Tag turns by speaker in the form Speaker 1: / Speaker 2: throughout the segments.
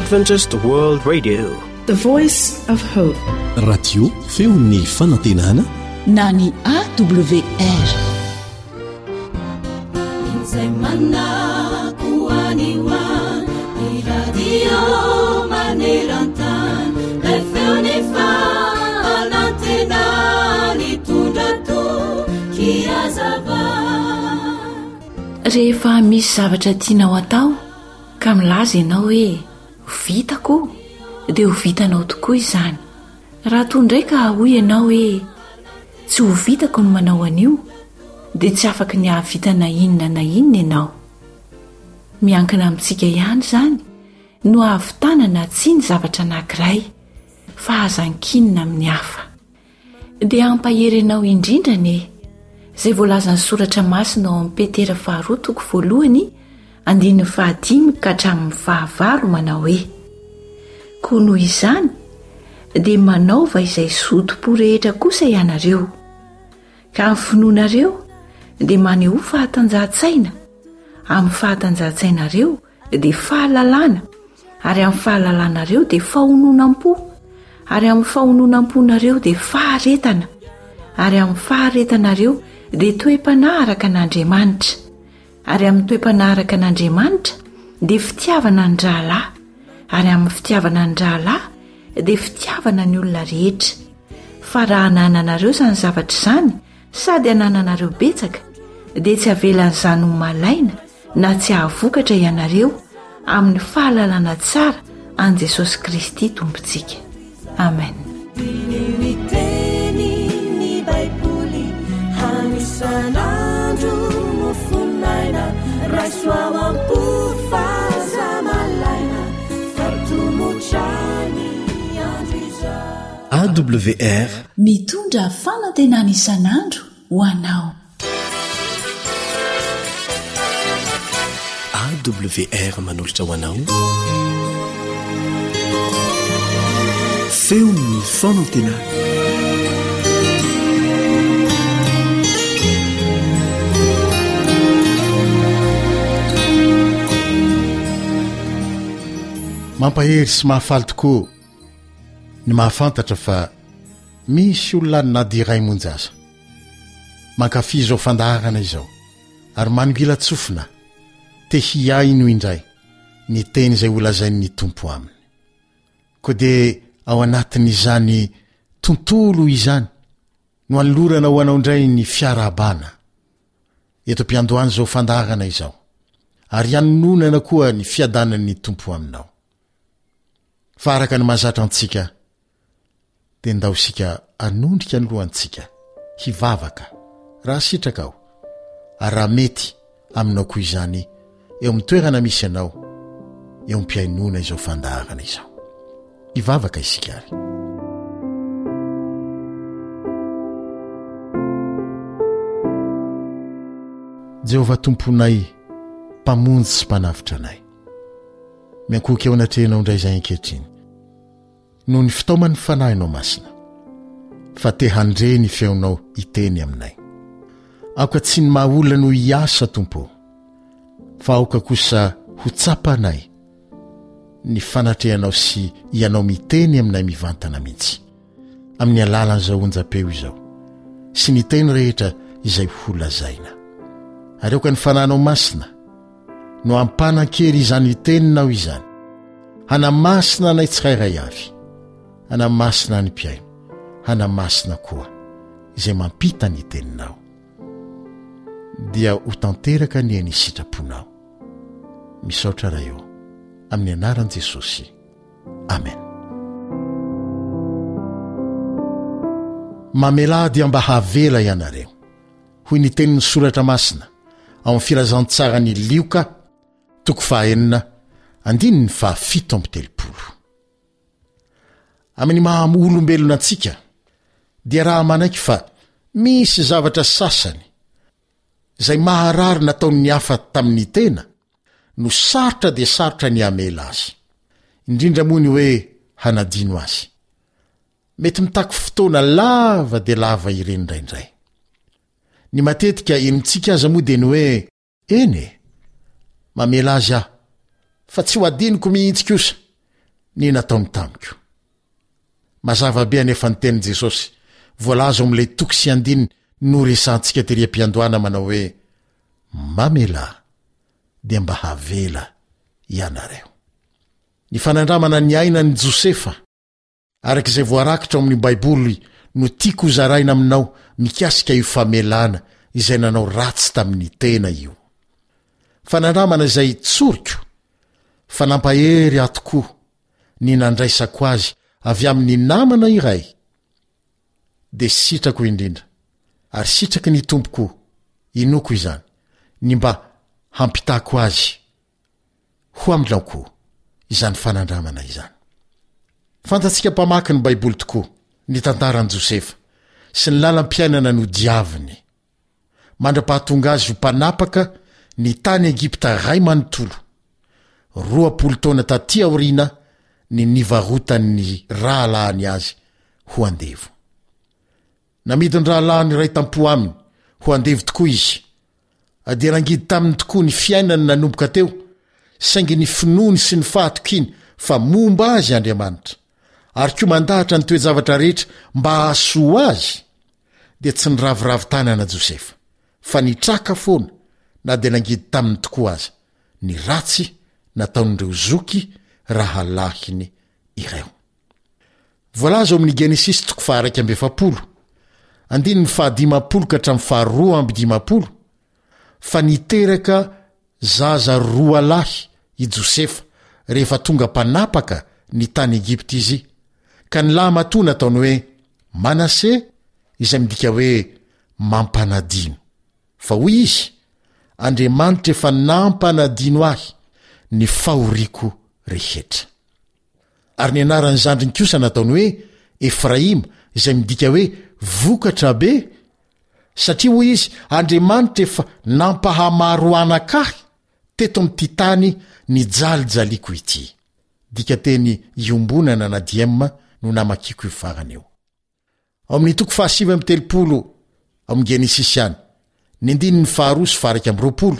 Speaker 1: Adventist World Radio,
Speaker 2: the voice of hope.
Speaker 3: Radio feon'ny fanantenana
Speaker 4: na ny AWR. Rehefa misy zavatra tianao atao ka milaza ianao hoe vitako dia ho vitanao tokoa izany. Raha toy ndraika hoy ianao hoe tsy ho vitako no manao an'io dia tsy afaka ny hahavita na inona ianao. Miankina amintsika ihany izany no ahavitanana tsy ny zavatra anankiray fa hazan-kinina amin'ny hafa. Dia ampahery ianao indrindra ne izay voalazan'ny soratra masina ao amin'ny Petera 2:1-5 manao hoe: koa noho izany dia manaova izay zotom-po rehetra kosa ianareo, ka amin'ny finoanareo dia maneho fahatanjahan-tsaina, amin'ny fahatanjahan-tsainareo dia fahalalana, ary amin'ny fahalalanareo dia fahononam-po, ary amin'ny fahononam-ponareo dia faharetana, ary amin'ny faharetanareo dia toe-panaharaka an'Andriamanitra, ary amin'ny toe-panaharaka an'Andriamanitra dia fitiavana ny rahalahy, ary amin'ny fitiavana ny rahalahy dia fitiavana ny olona rehetra. Fa raha hanananareo izany zavatra izany sady hanananareo betsaka dia tsy avelan'izany ho malaina na tsy hahavokatra ianareo amin'ny fahalalana tsara an' Jesosy Kristy Tompontsika. Amen.
Speaker 3: AWR
Speaker 4: mitondra fanantenana isan'andro ho anao.
Speaker 3: AWR manolotra ho anao feon'ny fanantenana.
Speaker 5: Mampahery sy mahafaly tokoa ny mahafantatra fa misy olona ny nadiray monjasa mankafy izao fandaharana izao ary manongila tsofina te hiay no indray ny teny izay olazain'ny tompo aminy. Koa dia ao anatin'izany tontolo izany no alorana ho anao indray ny fiarabana eto mpiandohany izao fandaharana izao, ary anononana koa ny fiadanan'ny tompo aminao. Fa araka ny mahazatra antsika dia ndao isika anondrika ny lohantsika hivavaka raha sitraka ao, ary raha mety aminao koa izany eo amin'ny toerana misy ianao eo am-piainona izao fandaharana izao. Hivavaka isika ary. Jehovah tomponay, mpamonjy sy mpanavitra anay, miankoka eo anatrehanao indray izay ankehitriny noho ny fitaomany fanahinao masina, fa te handre ny feonao iteny aminay. Aoka tsy ny mahaolana ho hiasa tompo, fa aoka kosa ho tsapanay ny fanatrehanao sy ianao miteny aminay mivantana mihitsy amin'ny alalan'izao onjam-peo izao sy ny teny rehetra izay holazaina. Ary aoka ny fanahinao masina no ampanan-kery izany teninao izany, hanamasina anay tsirairay avy, hanamasina ny mpiaino, hanamasina koa izay mampita ny teninao, dia ho tanteraka ny eny sitraponao. Misaotra raha eo amin'ny anaran'i Jesosy. Amen. Mamelady mba havela ianareo hoy ny tenin'ny soratra masina ao amin'ny filazantsara ny Lioka 4:7-7. Amin'ny maha-olombelona antsika dia raha manaiky fa misy zavatra sasany izay maharary nataon'ny hafa tamin'ny tena no sarotra dia sarotra ny hamela azy, indrindra moa ny hoe hanadino azy. Mety mitaky fotoana lava dia lava ireny indraindray. Ny matetika enintsika aza moa dia ny hoe eny mamela azy aho, fa tsy ho adiniko mihitsy kosa ny nataony tamiko. Mazava be anefa ny tenin' Jesosy voalaza am'ilay toky sy andiny no resantsika tery am-piandohana manao hoe mamela dia mba havela ianareo. Ny fanandramana ny aina ny Josefa arak'izay voarakitra ao amin'ny Baiboly no tiako zaraina aminao mikasika io famelana izay nanao ratsy tamin'ny tena io. Fanandramana izay tsoriko fa nampahery atoko ny nandraisako azy avy amin'ny namana iray. De sitrako indrindra ary sitraky ny tompoko inoko izany ny mba hampitako azy ho amlaoko izany fanandramana izany. Fantatsika mpamaky ny Baiboly tokoa ny tantaran'i Josefa sy ny lalam-piainana no diaviny. Mandra-pahatonga azy ho mpanapaka ny tany Egipta ray manontolo 20 taona taty aoriana ny nivarotany rahalahiny azy ho andevo. Namidiny rahalahiny ray tampo aminy ho andevo tokoa izy. Aderangidy taminy tokoa ny fiainany nanomboka teo saingy ny finoany sy ny fahatokiny fa momba azy Andriamanitra ary koa mandahatra ny toejavatra rehetra mba hahasoa azy dia tsy niraviravin-tanana Josefa fa nitraka foana na dia nangidy taminy tokoa aza ny ratsy nataon'ireo zoky rahalahiny ireo. Voalaza amin'ny Genesis 1:7 andiny 15 ka hatramin'ny 2:15 fa niteraka zaza 2 lahy i Josefa rehefa tonga mpanapaka ny tany Egipta izy ka ny lahy matoa nataony hoe Manase izay midika hoe mampanadino fa hoy izy Andriamanitra efa nampanadino ahy ny fahoriko rehetra. Ary ny anarany zandriny kosa nataony hoe Efraima izay midika hoe vokatra be satria hoy izy Andriamanitra efa nampahamaro anakahy teto amin'ity tany ny jalijaliko ity. Dika teny iombonana na diemma no namakiko io farany eo. Ao amin'ny toko 7:30 amin'ny Genesis ihany ny andininy 2:20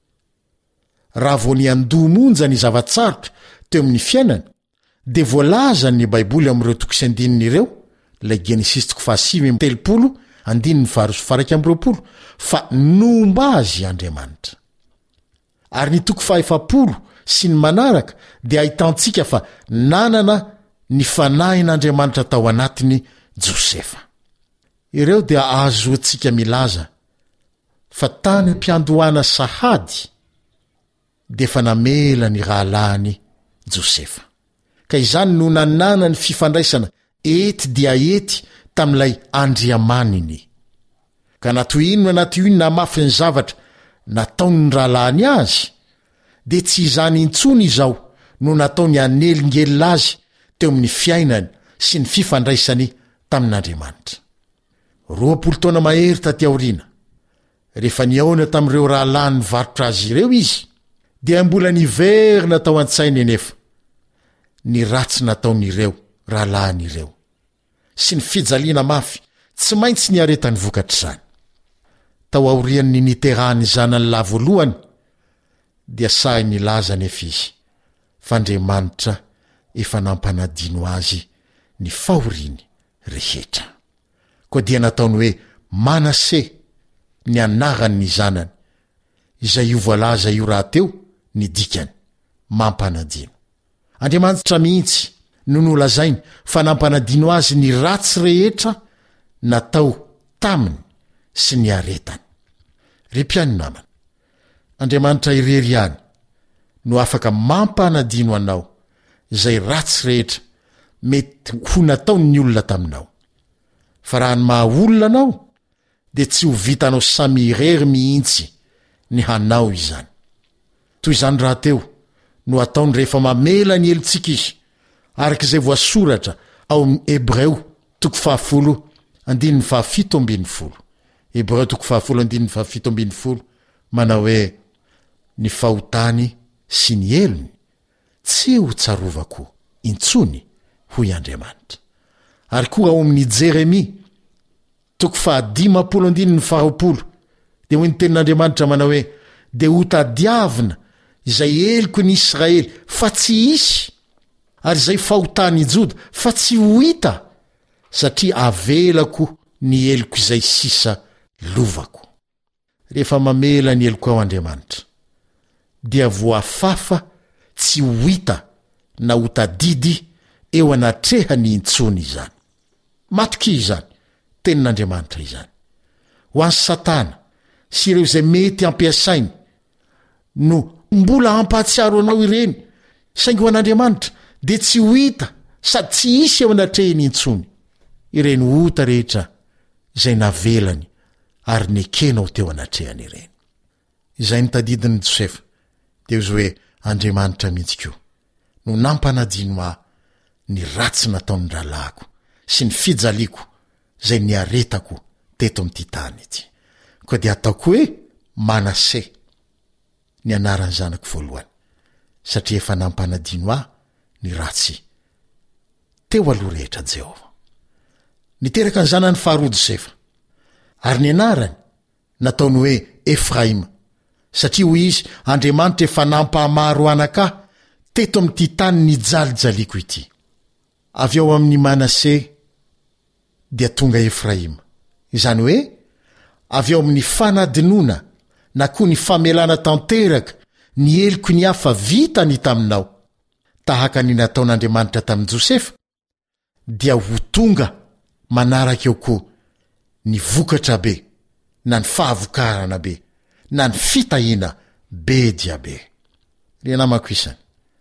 Speaker 5: raha vo ny andomonja ny zavatsarotra teo amin'ny fiainana dia voalaza ny Baiboly amin'ireo toko sy andininy ireo ilay Genesis 7:30 andininy 2:20 fa nomba azy Andriamanitra. Ary ny toko 70 sy ny manaraka dia ahitantsika fa nanana ny fanahin'Andriamanitra tao anatiny Josefa. Ireo dia ahazoantsika milaza fa tany ampiandohana sahady dia fa namela ny rahalahiny Josefa. Ka izany no nanana ny fifandraisana ety dia ety tamin'ilay andriamaniny. Ka natoinona natoinona mafy ny zavatra nataony ny rahalahiny azy dia tsy izany intsony izao no nataony anelingely azy teo amin'ny fiainany sy ny fifandraisany tamin'Andriamanitra. 20 taona mahery taty aoriana rehefa niaona tamin'ireo rahalahiny varotra azy ireo izy dia mbola niverina tao an-tsainy nefa ny ratsy nataon'ireo rahalahiny ireo sy ny fijaliana mafy tsy maintsy ny aretany vokatra izany. Tao aorian'ny niterahany zanany lahy voalohany dia sahy nilaza nefa izy fa Andriamanitra efa nampanadino azy ny fahoriany rehetra. Koa dia nataony hoe Manase ny anarany ny zanany izay io voalaza io raha teo ny dikany mampanadino. Andriamanitra mihitsy no nolazainy fa nampanadino azy ny ratsy rehetra natao taminy sy ny aretany. Ry-piany namana, Andriamanitra irery ihany no afaka mampanadino anao izay ratsy rehetra mety ho nataony ny olona taminao. Fa raha ny maha olona anao dia tsy ho vitanao samy irery mihitsy ny hanao izany. Toy izany raha teo no ataony rehefa mamela ny elontsika izy arak'izay voasoratra ao amin'ny Hebreo 10:17. Hebreo 10:17 manao hoe ny fahotany sy ny elony tsy ho tsarovako intsony hoy Andriamanitra. Ary koa ao amin'ny Jeremia 15:20 dia hoy ny tenin'Andriamanitra manao hoe dia ho tadiavina izay eliko ny Israely fa tsy isy ary izay fahotany ijoda fa tsy ho hita satria avelako ny eloko izay sisa lovako. Rehefa mamela ny eloko ao Andriamanitra dia voafafa tsy ho hita na ho tadidy eo anatrehany intsony izany. Matoky izany tenin'Andriamanitra izany ho an'ny Satana sy ireo izay mety ampiasainy no mbola hampahatsiaro anao ireny, saingy ho an'Andriamanitra dia tsy ho hita sady tsy hisy eo anatrehany intsony ireny ota rehetra izay navelany ary nekenao teo anatrehany ireny. Izay nitadidin'i Josefa dia izy hoe Andriamanitra mihitsy koa no nampanadino ahy ny ratsy nataon'ny ralahako sy ny fijaliako izay niaretako teto amin'ity tany ity. Koa dia ataoko hoe Manase ny anaran'ny zanako voalohany satria efa nampanadino ahy ny ratsy teo aloha rehetra Jehova. Niteraka ny zanany faharoa Josefa ary ny anarany nataony hoe Efraima satria hoy izy Andriamanitra efa nampahamaro anakah teto amin'ity tany nijalijaliko ity. Avy ao amin'ny Manase dia tonga Efraima, izany hoe avy ao amin'ny fanadinoana na koa ny famelana tanteraka ny eloko ny hafa vitany taminao tahaka ny nataon'Andriamanitra tamin'i Josefa dia ho tonga manaraka eo koa ny vokatra be na ny fahavokarana be na ny fitahiana be dia be. Ry namako isany,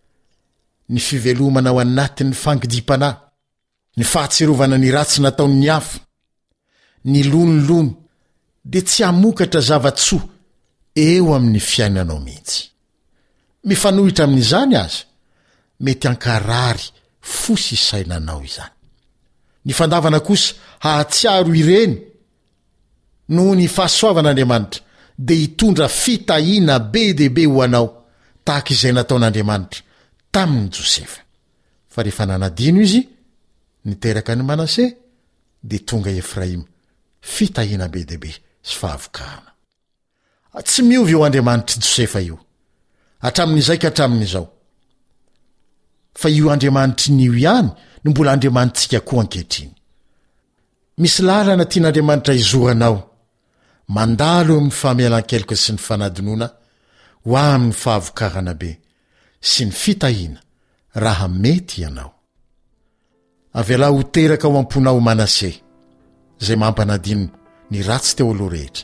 Speaker 5: ny fivelomana ao anatin'ny fangidipana, ny fahatsirovana ny ratsy nataon'ny hafa, ny lonolono dia tsy hamokatra zavatsoa eo amin'ny fiainanao mihitsy. Mifanohitra amin'izany aza mety hankarary fosy sainanao izany. Ny fandavana kosa hahatsiaro ireny noho ny fahasoavan'Andriamanitra dia hitondra fitahiana be dehibe ho anao tahaka izay nataon'Andriamanitra tamin'ny Josefa. Fa rehefa nanadino izy niteraka ny Manase dia tonga Efraima fitahiana be dehibe sy fahavokahana. Tsy miovy eo Andriamanitra Josefa io hatramin'izay ka hatramin'izao, fa io Andriamanitra nio ihany no mbola Andriamanitsika koa ankehitriny. Misy lalana tian'Andriamanitra izoranao mandalo eo amin'ny famelan-keloka sy ny fanadinoana ho amin'ny fahavokarana be sy ny fitahiana raha mety ianao. Avela ho teraka ao amponao Manase izay mampanadino ny ratsy teo aloha rehetra,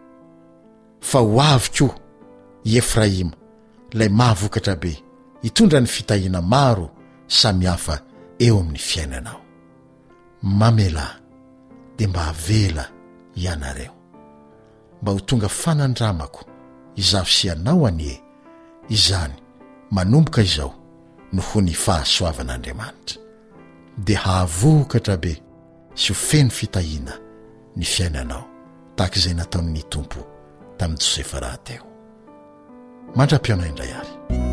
Speaker 5: fa ho avy koa i Efraima lay mahavokatra be hitondra ny fitahiana maro samihafa eo amin'ny fiainanao. Mamela dia mba havela ianareo, mba ho tonga fanandramako izavosianao anie, izany manomboka izao no ho ny fahasoavan'Andriamanitra, dia hahavokatra be sy ho feno fitahiana ny fiainanao tahaka izay nataon'ny Tompo tamin'ny Josefa rahateo. Mandra-piaonao indray ary.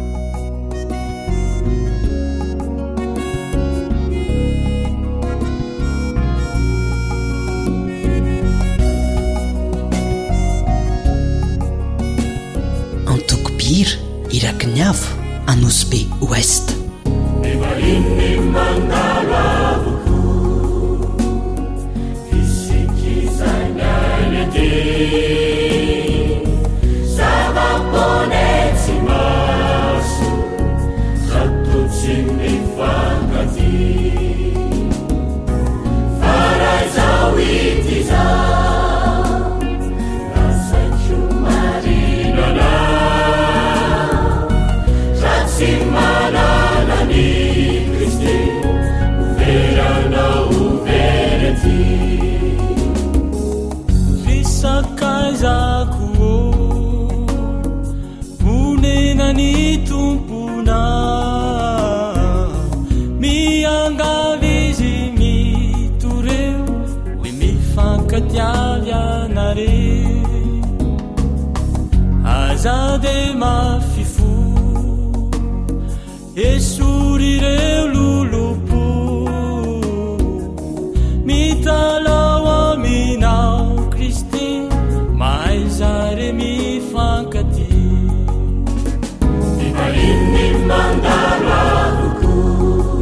Speaker 2: Antokobira iraky ny avo Anosy Be Ouest.
Speaker 1: Evainy mandalo avoko fisikizany alede zava-ponetsy maso zatotsy mifangady faray zao ity zao lasaitro marinana ratsy manana ny Kristy uverana uverety risakaizako ny tompona miangavizy mitoreo hoe mifankatiavy anareo aza de mafifo esorireo lolopo mitalao aminao Kristy maizare mifankati inni mandalo avoko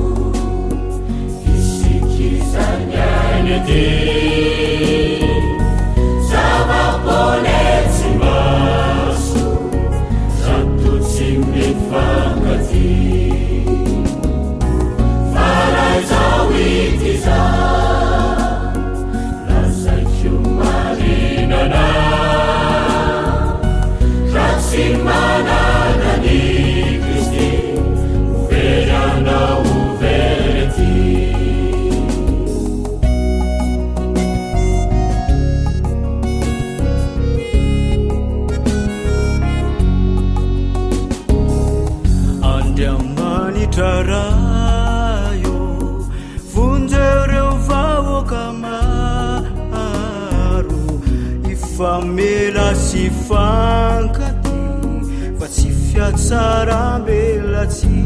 Speaker 1: famela sy fankaty fa tsy fiatsarambelatsy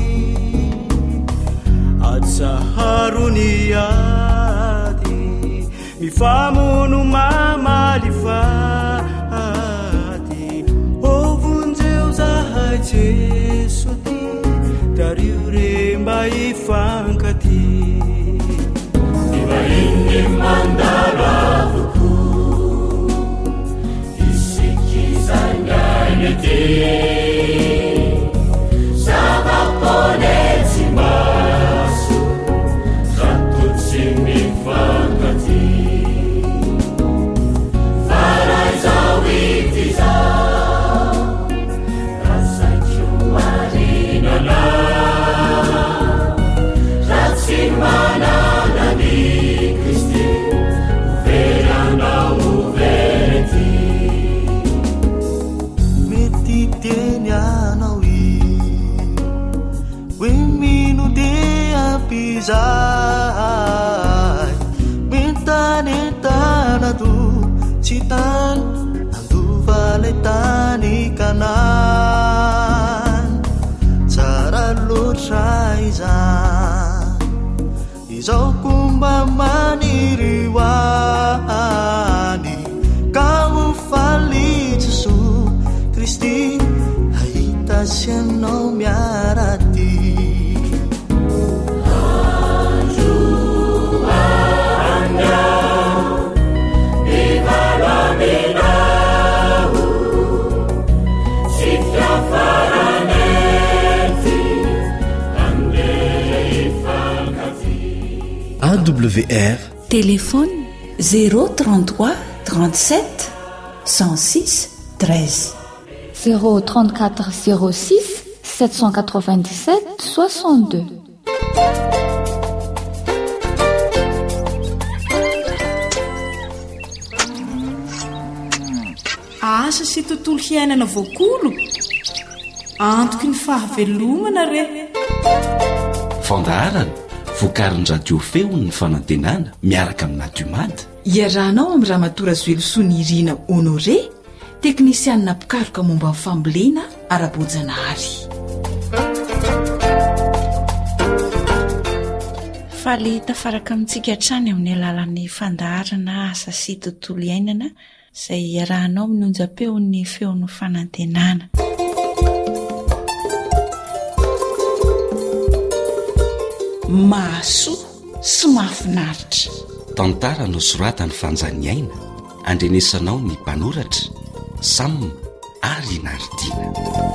Speaker 1: atsaharony ady mifamono mamaly fady ovonjeo zahay Jeso ty dario remba ifankaty ivainy mandalavoko isikizanganete zavaponetsy maso zatotsy mifankaty faray zao ity zao rasakio marinana ratsy manana ny Kristy uveranao uverety mety teny anao hoe mino de ampizay mentanentana do tsy tany andovale tany Kanany tsara loatra izao komba maniry hoany ka hofaly Jesoa Kristy ahita sy anao miaraty
Speaker 3: AWR
Speaker 4: téléphone 033 37 106 13
Speaker 6: 034 06 797 62.
Speaker 7: Asa sy tontolo hiainana voakolo antoky ny fahavelomana re
Speaker 8: fandaharana voakarin-radio feo ny fanantenana miaraka amina Diomady
Speaker 7: iarahanao amin'ny Ramatora Zoelosoa ny Irina Honoré teknisianina pikaroka momba ny fambolena ara-boajanahary
Speaker 4: faly tafaraka amintsika hatrany amin'ny alalan'ny fandaharana asa sy tontolo iainana izay iarahanao minonja-peon'ny feon'ny fanantenana mahasoa sy mahafinaritra
Speaker 8: tantara no soratany fanjaniaina andrenesanao ny mpanoratra Sam ary Nardina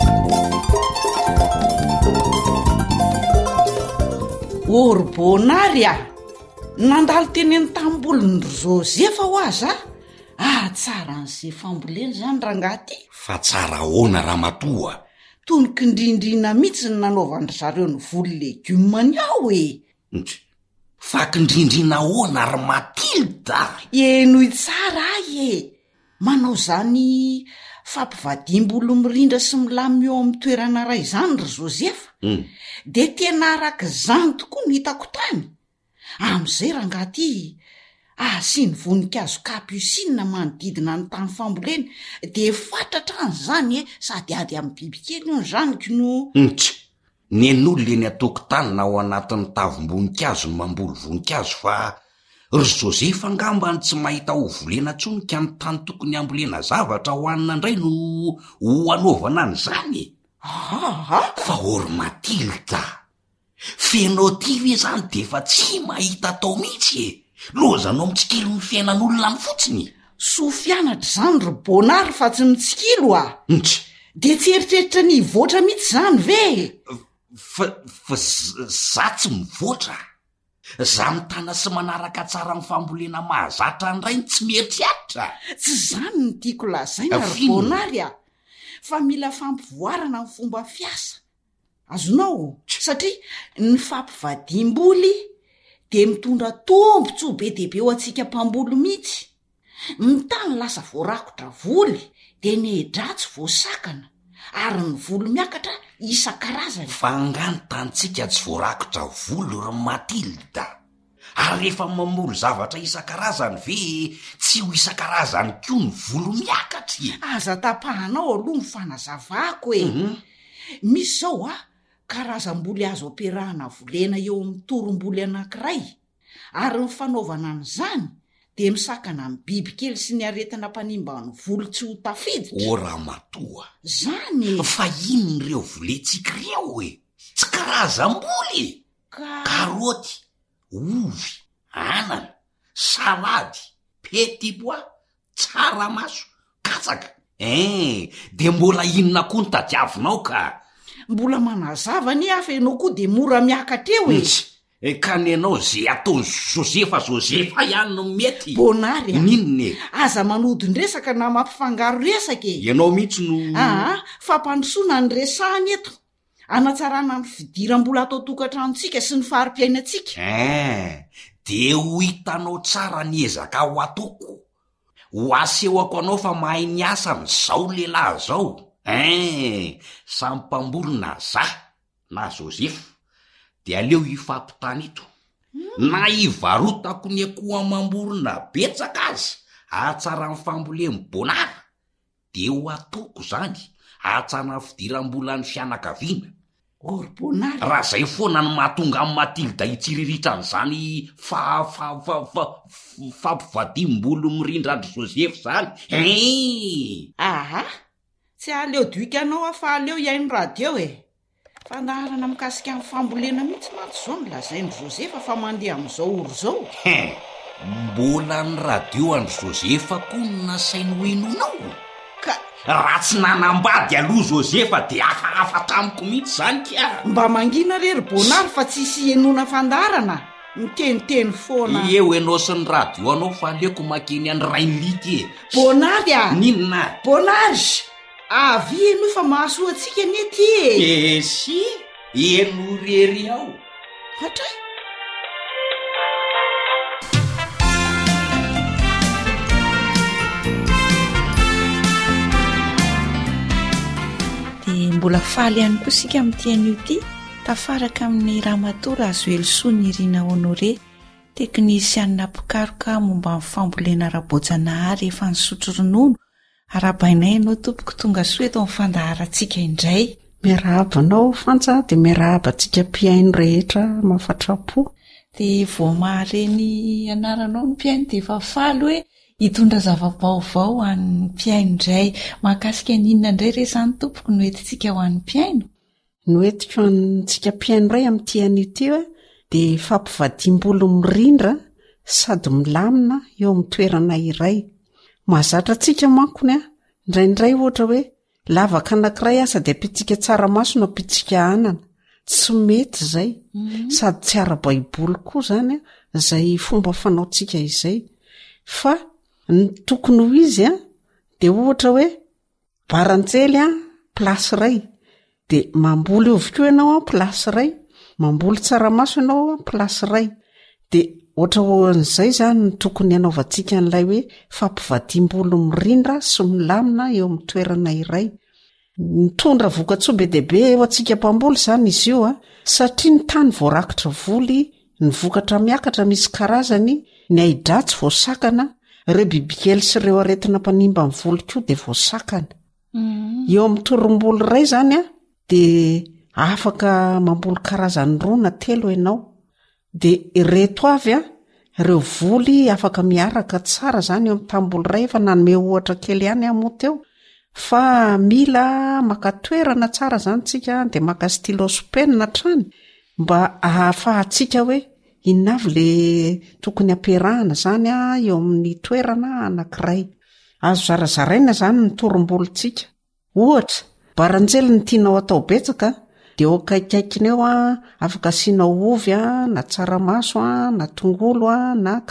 Speaker 9: orbonary nandalo teny ny tambolony Josefa ho aza tsara n'izay fambolena zany rangaty
Speaker 8: fa tsara hoana Ramatoa
Speaker 9: toniky indrindrina mihitsy ny nanaovandry zareo ny volo legiomany ao
Speaker 8: fa kindrindrina hoana ary Matilda
Speaker 9: enoy tsara manao zany fampivadiam-bolo mirindra sy milamy eo amin'ny toerana ray zany ry Josefa de tena araka zany tokoa ny hitako tany am'izay rangaty sy ny voninkazo kapusinina manodidina ny tany fambolena de fatratrany zany sady ady amin'ny bibikely io zanyko no
Speaker 8: ny en'olona eny atokotany na ao anatin'ny tavim-boninkazo ny mamboly voninkazo fa ry Josefa angambany tsy mahita ho volena tsonika ny tany tokony ambolena zavatra ho anina indray no ho anaovana an'izany fa ory Matilda fenotivy zany de fa tsy mahita tao mihitsy lozanao mitsikilo ny fiainan'olona ny fotsiny
Speaker 9: sofianatra zany ry Bonary fa tsy mitsikilo de tsy eritreritra ny voatra mihitsy zany ve
Speaker 8: fa za tsy mivoatra za mitana sy manaraka tsara ny fambolena mahazatra ndray ny tsy mieritreritra
Speaker 9: tsy zany ny tiako lazaina ry Bonary fa mila fampivoarana ny fomba fiasa azonao satria ny fampivadiam-boly de mitondra tombotsoa be dehibe ho antsika mpambolo mihitsy mitany lasa voarakotra voly de ny hedratsy voasakana ary ny volo miakatra isan-karazany
Speaker 8: fa angano tantsika tsy voarakotra volo ry Matilda ary rehefa mamolo zavatra isan-karazany ve tsy ho isan-karazany ko ny volo miakatry?
Speaker 9: Aza tapahanao aloha ny fanazavako e. Misy zao karazam-boly azo ampiarahana volena eo amin'ny torom-boly anankiray, ary ny fanaovana an'izany de misakana amin'ny bibikely sy ny aretina mpanimba ny volo tsy ho tafiditra.
Speaker 8: Ora matoa
Speaker 9: zany
Speaker 8: fa inony reo volentsika reo tsy karazam-boly? Karoty, ovy, anana, salady, petit pois, tsaramaso, katsaka. De mbola inona koa ny tadiavinao ka?
Speaker 9: Mbola manazava ny hafa ianao koa de mora miakatra eo
Speaker 8: ka ny anao zay ataony Josefa ihany no mety.
Speaker 9: Bonary
Speaker 8: ninone
Speaker 9: aza manodin-dresaka na mampifangaro resaka
Speaker 8: ianao mihitsy no
Speaker 9: fampandrosoana ny resahany eto, anatsarana ny fidiram-bola atao tokantranontsika sy ny fahari-piainantsika.
Speaker 8: De ho hitanao tsara ny ezaka ho ataoko, ho asehoko anao fa mahay ny asa amin'izao lehilahy zao. Sampamborona zah na Josefa de aleo ifampitany ito, na ivarotako ny akoho mamborona betsaka azy atsara ny famboleny Bonary, de ho ataoko zany atsana fidiram-bola ny fianakaviana.
Speaker 9: Bonary
Speaker 8: raha zay foana ny mahatonga amin'ny Matilda hitsiriritra an'izany fampivadiam-bolo mirindra andry Josefa zany.
Speaker 9: Tsy aleo doikanao fa aleo iaino radio fandaharana mikasika amin'ny fambolena mihitsy maty zao milazain'ny Josefa fa mandeha amin'izao oro zao.
Speaker 8: Mbola ny radio andry Josefa koa no nasainy ho inonao ka raha tsy nanambady aloha Josefa de hafahafa tamiko mihitsy zany ka.
Speaker 9: Mba mangina rery Bonary fa tsisy enona fandarana miteniteny foana.
Speaker 8: Eo enao sy ny radio anao fa aleoko makeny any Rainlity
Speaker 9: Bonary
Speaker 8: ninona
Speaker 9: Bonary avy eno fa mahasoa antsika nety
Speaker 8: si eno rery ao
Speaker 9: hatray.
Speaker 4: De mbola faly ihany koa sika amin'itian'io ity, tafaraka amin'ny Ramatora Azoelo Soa ny Irina Honore, teknisianina pikaroka momba amin'ny fambolena ara-boajanahary efa nisotro ronono. Arabainay ianao tompoko tonga soa eto amin'ny fandaharantsika indray.
Speaker 10: Miarabanao fanja de miarabantsika mpiaino rehetra mafatrapo.
Speaker 4: De vao mahareny anaranao ny mpiaino de efa faly hoe hitondra zava-baovao ho an'ny mpiaino indray. Mahakasika n'inona indray re izany tompoko no entintsika ho an'ny mpiaino?
Speaker 10: No entiko antsika mpiaino iray amin'ity an'ity de fampivadiam-bolo mirindra sady milamina eo amin'ny toerana iray. Mahazatra antsika mankony indraindray ohatra hoe lavaka anankiray asa de apitsika tsaramaso no apitsika anana, tsy mety zay sady tsy ara-baiboly koa zany zay fomba fanaotsika izay. Fa ny tokony ho izy de ohatra hoe baranjely plasy iray de mamboly io avy koa ianao plasy iray, mamboly tsaramaso ianao plasy iray, de ohatra an'izay zany ny tokony anaovantsika an'ilay hoe fampivadiam-bolo mirindra sy milamina eo amin'ny toerana iray. Mitondra vokatsoa be deaibe eo antsika mpamboly zany izy io satria ny tany voarakitra voly, ny vokatra miakatra misy karazany, ny aidratsy voasakana, ireo bibikely sy ireo aretina mpanimba amin'ny volo koa de voasakana. Eo amin'ny torom-bolo iray zany de afaka mamboly karazany 2 na 3 ianao. De reto avy ireo voly afaka miaraka tsara zany eo amin'ny tamboly iray, efa nanome ohatra kely ihany amoto eo, fa mila maka toerana tsara zany tsika de maka stylo sy penina trany mba ahafahantsika hoe inona avy le tokony ampiarahana zany eo amin'ny toerana anankiray. Azo zarazaraina zany ny torom-bolontsika. Ohatra baranjely ny tianao atao betsaka de eo akaikaikiny eo afaka asianao ovy na tsaramaso na tongolo na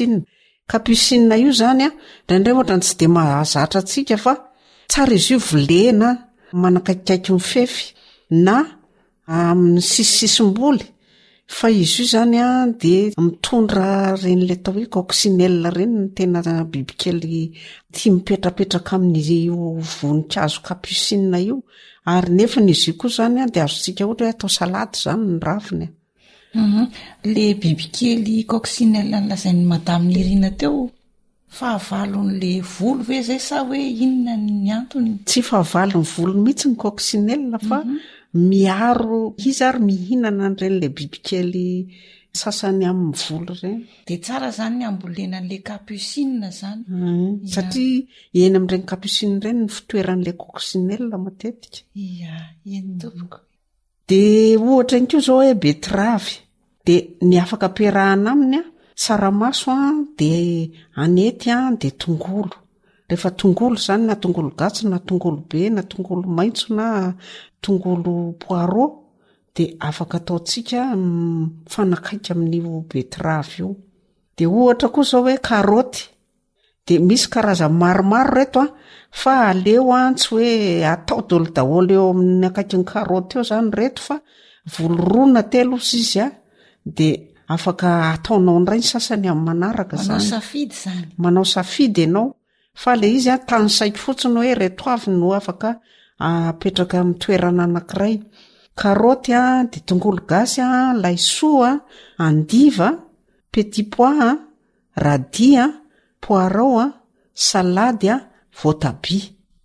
Speaker 10: capucine io zany indraindray ohatra tsy de mahazatra antsika fa tsara izy io vilena manakaikaiky mifefy na amin'ny sisisim-boly, fa izy io zany de mitondra reny le atao hoe coccinelle reny ny tena bibikely tia mipetrapetraka amin'ny voninkazo capucine io, ary nefa izy io koa zany de azontsika ohatra hoe atao salady zany ny raviny.
Speaker 7: le bibikely coccinelle nlazain'ny madame Nirina teo fahavalon'le volo ve zay sa hoe inona ny antony?
Speaker 10: Tsy fahavalon'ny volo mihitsy ny coccinelle fa miaro izy ary mihinana an'ireny bibikely sasany amin'ny volo ireny.
Speaker 7: De tsara zany ny ambolena an'le capucine zany.
Speaker 10: Satria eny amin'ireny capucine ireny ny fitoeran'le coccinelle matetika.
Speaker 7: Eny tompoko.
Speaker 10: De ohatra ihany koa zao hoe betravy. De ny afaka ampiarahana aminy tsaramaso de anety de tongolo. Rehefa tongolo zany na tongolo gasy na tongolo be na tongolo maitso na tongolo poireau de afaka ataotsika fanakaiky amin'io betravy io. De ohatra koa zao hoe karaoty. De misy karazany maromaro reto fa aleo tsy hoe atao daholo eo amin'ny akaiky ny karaoty eo zany reto fa volo 2 na 3 izy de afaka ataonao ndray ny sasany amin'ny manaraka zany.
Speaker 7: Manao safidy zany.
Speaker 10: Manao safidy ianao fa le izy tany saiko fotsiny hoe reto avy no afaka apetraka amin'ny toerana anankiray. Karaoty de tongolo gasy laisoa, andiva, petit pois, radis, poireau, salady, voatabia.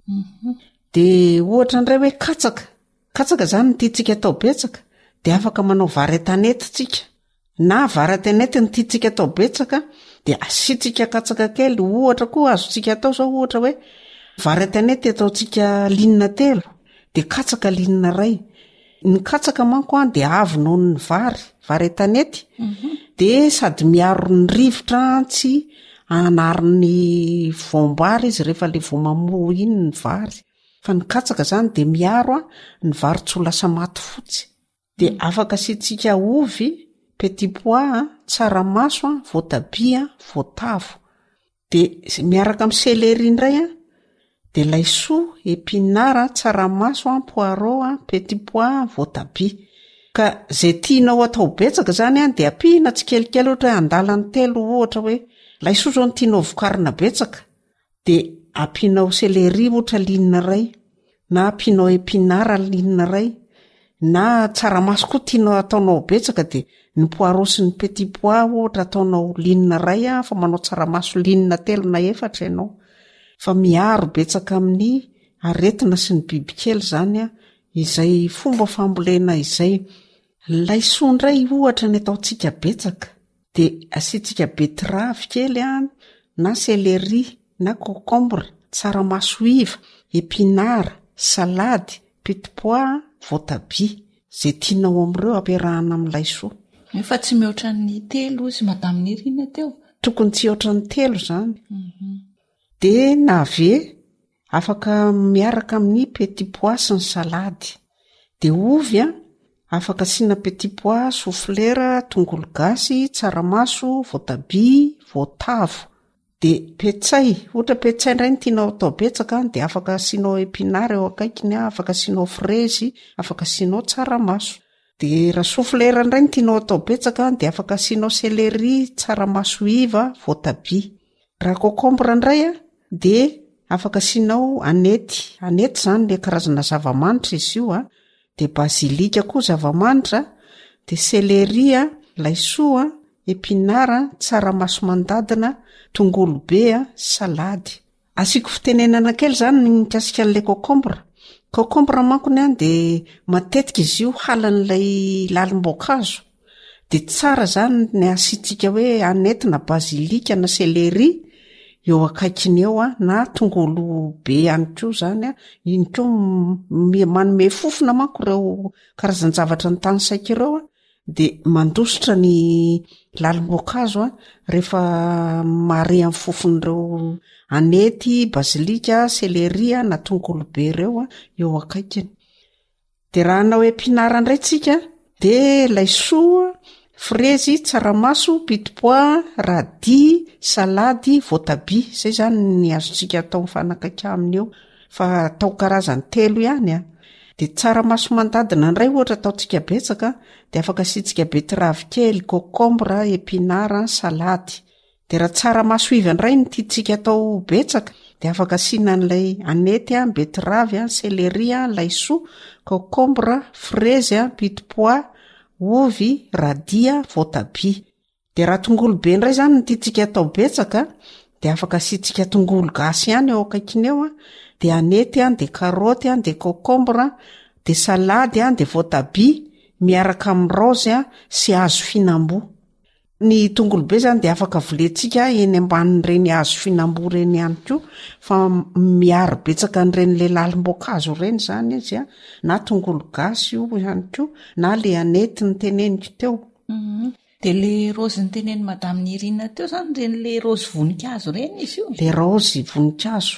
Speaker 10: De ohatra ndray hoe katsaka zany ny tiantsika atao betsaka de afaka manao vary tanety tsika na vary tanety ny tiantsika atao betsaka de asitsika katsaka kely. Ohatra koa azotsika atao zao ohatra hoe vary tanety ataotsika linina 3 de katsaka linina 2. Ny katsaka manko de avy noho ny vary tanety de sady miaro ny rivotra tsy anarin'ny voambary izy rehefa le vomamoa iny ny vary. Fa ny katsaka zany de miaro ny vary tsy ho lasa maty fotsy. De afaka asitsika ovy, petit pois, tsaramaso, voatabia, voatavo. De miaraka amin'ny céleri ndray de laisoa, épinard, tsaramaso, poireau, petit pois, voatabia. Ka zay tianao atao betsaka zany de apihina tsikelikely ohatra hoe andalany 3 ohatra hoe laisoa zao ny tianao vokarina betsaka de apinao céleri ohatra linina 2 na apinao épinard linina 2 na tsaramaso koa tianao ataonao betsaka de ny poireau sy ny petit pois ohatra ataonao linina 2 fa manao tsaramaso linina 3 na 4 ianao. Fa miaro betsaka amin'ny aretina sy ny bibikely zany izay fomba fambolena izay. Laisoa ndray ohatra ny ataotsika betsaka de asitsika betravy kely na céleri na concombre, tsaramaso iva, épinard, salady, petit pois, voatabia. Zay tianao amin'ireo ampiarahana amin'ny laisoa.
Speaker 7: Efa tsy mihoatra ny 3 izy madame Nirina teo.
Speaker 10: Tokony tsy mihoatra ny 3 zany. De nave afaka miaraka amin'ny petit pois sy ny salady. De ovy afaka asiana petit pois, soflera, tongolo gasy, tsaramaso, voatabia, voatavo. De petsay, ohatra petsay ndray ny tianao atao betsaka de afaka asianao épinard eo akaikiny, afaka asianao frezy, afaka asianao tsaramaso. De raha soflera ndray ny tianao atao betsaka de afaka asianao céleri, tsaramaso iva, voatabia. Raha concombre ndray de afaka asianao anety zany le karazana zava-manitra izy io de basilika koa zava-manitra, de céleri, laisoa, épinard, tsaramaso mandadina, tongolo be, salady. Asiko fitenenana kely zany ny mikasika an'le concombre. Concombre mankony de matetika izy io halan'ilay lalim-boankazo. De tsara zany ny asitsika hoe anety na basilika na céleri eo akaikiny eo na tongolo be ihany koa zany iny koa manome fofona manko ireo karazan-javatra ny tany saika ireo de mandositra ny lalim-boankazo rehefa mare amin'ny fofon'ireo anety, basilika, céleri na tongolo be ireo eo akaikiny. De raha anao épinard ndray tsika de laisoa, frezy, tsaramaso, petit pois, radis, salady, voatabia. Zay zany ny azontsika atao mifanakaiky aminy eo fa atao karazany 3 ihany De tsaramaso mandadina ndray ohatra ataotsika betsaka de afaka asitsika betravy kely, concombre, épinard, salady. De raha tsaramaso iva ndray ny tiantsika atao betsaka de afaka asiana an'ilay anety, betravy, céleri, laisoa, concombre, frezy, petit pois, ovy radia voatabia de raha tongolo be ndray zany ny tiatsika atao betsaka de afaka asiatsika tongolo gasy ihany eo akaikiny eo a de anety a de karoty a de kokombra de salady a de voatabia miaraka amin'ny raozy a sy hazo finambo. Ny tongolo be zany de afaka volentsika eny ambanin'ireny hazo finambo reny ihany koa fa miaro betsaka n'ireny le lalim-boankazo reny zany izy a na tongolo gasy io ihany koa na le anety ny teneniko teo.
Speaker 7: De le raozy ny teneny madame Nirina teo zany reny le raozy voninkazo reny izy io.
Speaker 10: Le raozy voninkazo.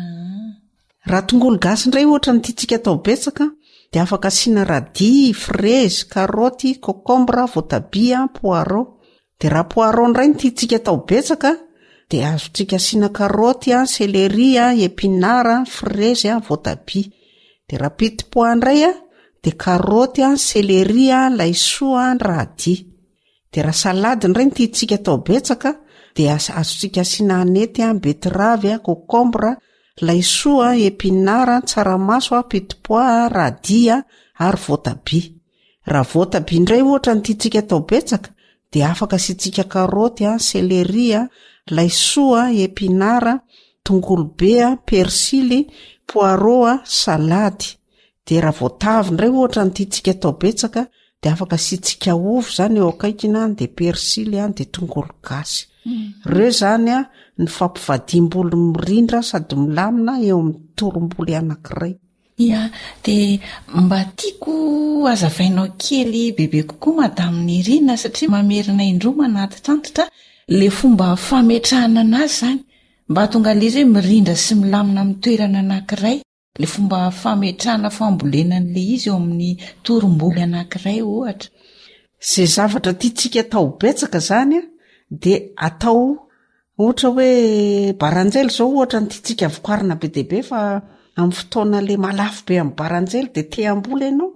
Speaker 10: Raha tongolo gasy ndray ohatra ny tiatsika atao betsaka de afaka asiana radis, frezy, karoty, kokombra, voatabia, poireau. De raha poireau ndray ny tiatsika atao betsaka de azotsika asiana karoty, selery, epinara, frezy, voatabia. De raha piti-pois ndray de karoty, selery, laisoa, radis. De raha salady ndray ny tiatsika atao betsaka de azotsika asiana anety, beteravy, kokombra, laisoa, epinara, tsaramaso, piti-pois, radis ary voatabia. Raha voatabia ndray ohatra ny tiatsika atao betsaka de afaka asiatsika karoty, selery, laisoa, epinara, tongolo be, persily, poireau, salady. De raha voatavy ndray ohatra ny tiatsika atao betsaka de afaka asiatsika ovy zany eo akaikina de persily de tongolo gasy. Reo zany ny fampivadiam-bolo mirindra sady milamina eo amin'ny toromboly anankiray.
Speaker 7: Ya, de mba tiako azavainao kely bebe kokoa madame Nirina satria mamerina indroa manatitrantotra le fomba fametrahana anazy zany mba tonga lizy hoe mirindra sy milamina amin'ny toerana anankiray, le fomba fametrahana fambolenan'le izy eo amin'ny toromboly anankiray ohatra.
Speaker 10: Zay zavatra tiatsika atao betsaka zany de atao ohatra hoe baranjely zao ohatra ny tiatsika vokarina be debe fa amin'ny fotoana le malafo be amin'ny baranjely de team-bola ianao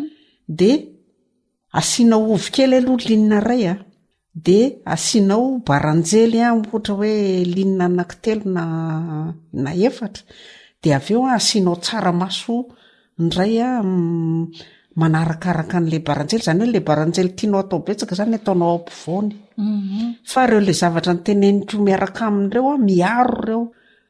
Speaker 10: de asianao ovy kely aloha linina ray de asianao baranjely ohatra hoe linina anankitelo na efatra de aveo asianao tsaramaso ndray manarakaraka an'le baranjely zany hoe le baranjely tianao atao betsaka zany ataonao ampovoany. Fa reo le zavatra ny teneniko miaraka amin'ireo miaro reo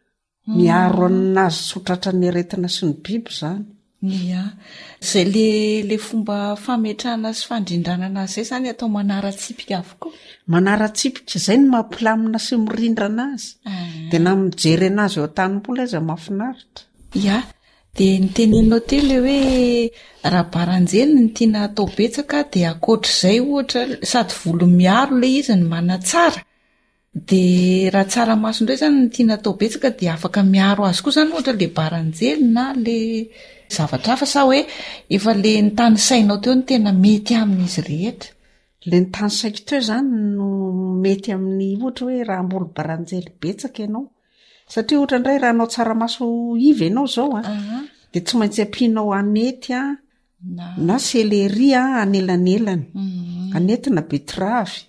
Speaker 10: miaro anazy sotratra ny aretina sy ny biby zany.
Speaker 7: Ya, zay le fomba fametrahana sy fandrindrana anazy zay zany atao manaratsipika avokoa.
Speaker 10: Manaratsipika zay ny mampilamina sy mirindra anazy. De na mijery anazy eo an-tanimbola izy mahafinaritra.
Speaker 7: Ya, de ny teneninao teo le hoe raha baranjely ny tiana atao betsaka de akoatr'izay ohatra sady volo miaro le izy ny manatsara. De raha tsaramaso indray zany ny tiana atao betsaka de afaka miaro azy koa zany ohatra le baranjely na le zavatra hafa sa hoe efa le ny tany sainao teo ny tena mety amin'izy rehetra.
Speaker 10: Le ny tany saiko teo zany no mety amin'ny ohatra hoe raha ambolo baranjely betsaka ianao. Satria ohatra ndray raha anao tsaramaso ivy ianao zao de tsy maintsy ampianao anety na selery anelanelany. Anety na beteravy.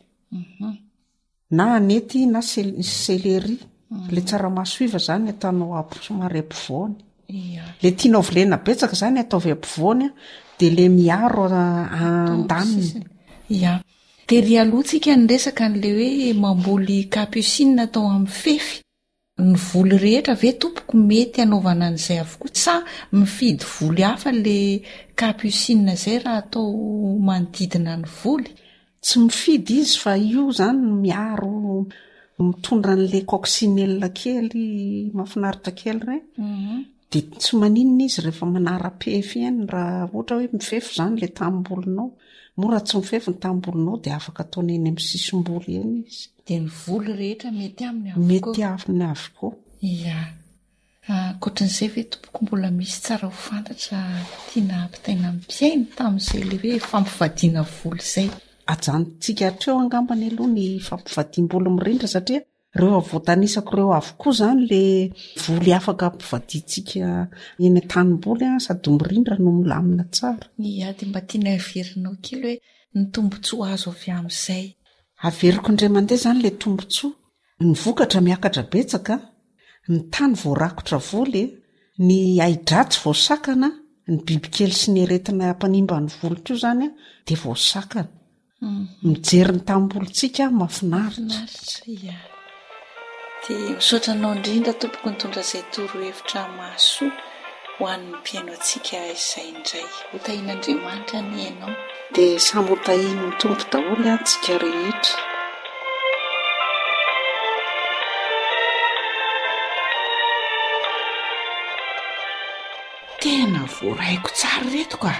Speaker 10: Na anety na selery. Le tsaramaso iva zany ataonao somary ampovoany. Le tianao vilena betsaka zany ataovy ampovoany de le miaro andaniny.
Speaker 7: Ya. De ry alohantsika ny resaka n'le hoe mamboly capucine atao amin'ny fefy. Ny voly rehetra ve tompoko mety anaovana an'izay avokoa sa mifidy voly hafa le capucine zay raha atao manodidina ny voly?
Speaker 10: Tsy mifidy izy fa io zany miaro mitondra an'le coccinelle kely mahafinaritra kely reny. De tsy maninona izy rehefa manara-pefy eny raha ohatra hoe mifefy zany le tambolinao. Mora tsy mifefy ny tambolinao de afaka ataony eny amin'ny sisim-boly eny izy.
Speaker 7: De ny voly rehetra mety aminy avokoa.
Speaker 10: Mety aminy avokoa.
Speaker 7: Ya. Akoatran'izay ve tompoko mbola misy tsara ho fantatra tiana ampitaina ampiaina tamin'izay le hoe fampivadiana voly zay?
Speaker 10: Ajanontsika hatreo angambany aloha ny fampivadiam-bolo mirindra satria reo avoatanisako reo avokoa zany le voly afaka ampivadiantsika eny an-tanimboly sady mirindra no milamina tsara.
Speaker 7: Ya, de mba tiana averinao kely hoe ny tombotsoa azo avy amin'izay.
Speaker 10: Averiko indray mandeha zany le tombotsoa. Ny vokatra miakatra betsaka, ny tany voarakotra voly, ny aidratsy voasakana, ny bibikely sy ny aretina ampanimba ny volo ko izany a dia voasakana mijery ny tambolontsika mafinaritra
Speaker 7: ia dia misaotranao indrindra tompoko nitondra izay toro-hevitra mahasoa ho an'ny mpiaino antsika izay indray hotahian'Andriamanitra ny ianao
Speaker 10: dia samby hotahiny ny tompo daholo antsika rehetra.
Speaker 9: Tena voaraiko tsara reto ka.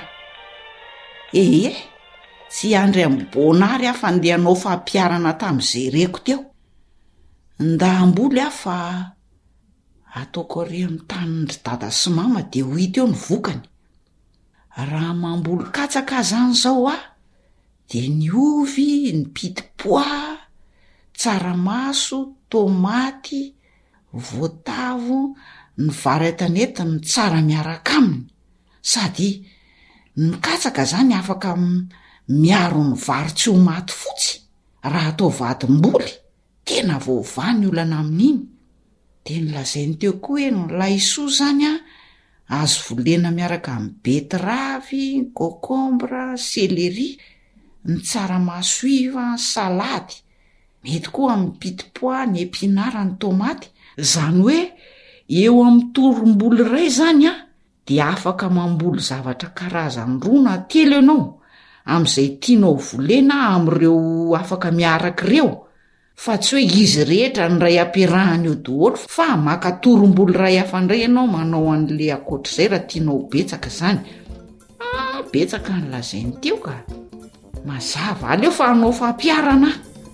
Speaker 9: Tsy andry amin'ny bonary aho fa ndehanao fampiarana tamin'izay reko teo. Ndaham-boly aho fa ataoko ary amin'ny tanin'ny dada sy mama dia ho hita eo ny vokany. Raha mamboly katsaka zany zao aho dia ny ovy, ny pitipois, tsaramaso, tomaty, voatavo, ny vary atanety ny tsara miaraka aminy, sady ny katsaka zany afaka miaro ny vary tsy ho maty fotsy raha atao vadim-boly. Tena vaovany olana amin'iny. Dia nolazainy teo koa hoe ny laisoa zany azo volena miaraka amin'ny betiravy, ny kokombra, selery, ny tsaramaso iva, ny salady, mety koa amin'ny pitipois, ny epinara, ny tomaty. Zany hoe eo amin'ny torom-boly iray zany dia afaka mamboly zavatra karazany 2 na 3 ianao amin'izay tianao volena amin'ireo afaka miaraka ireo, fa tsy hoe izy rehetra ny ray ampiarahany eo daholo, fa maka torom-boly ray hafa indray ianao manao an'le akoatr'izay raha tianao betsaka zany. Betsaka ny lazainy teo ka. Mazava aleo fa anao fampiarana.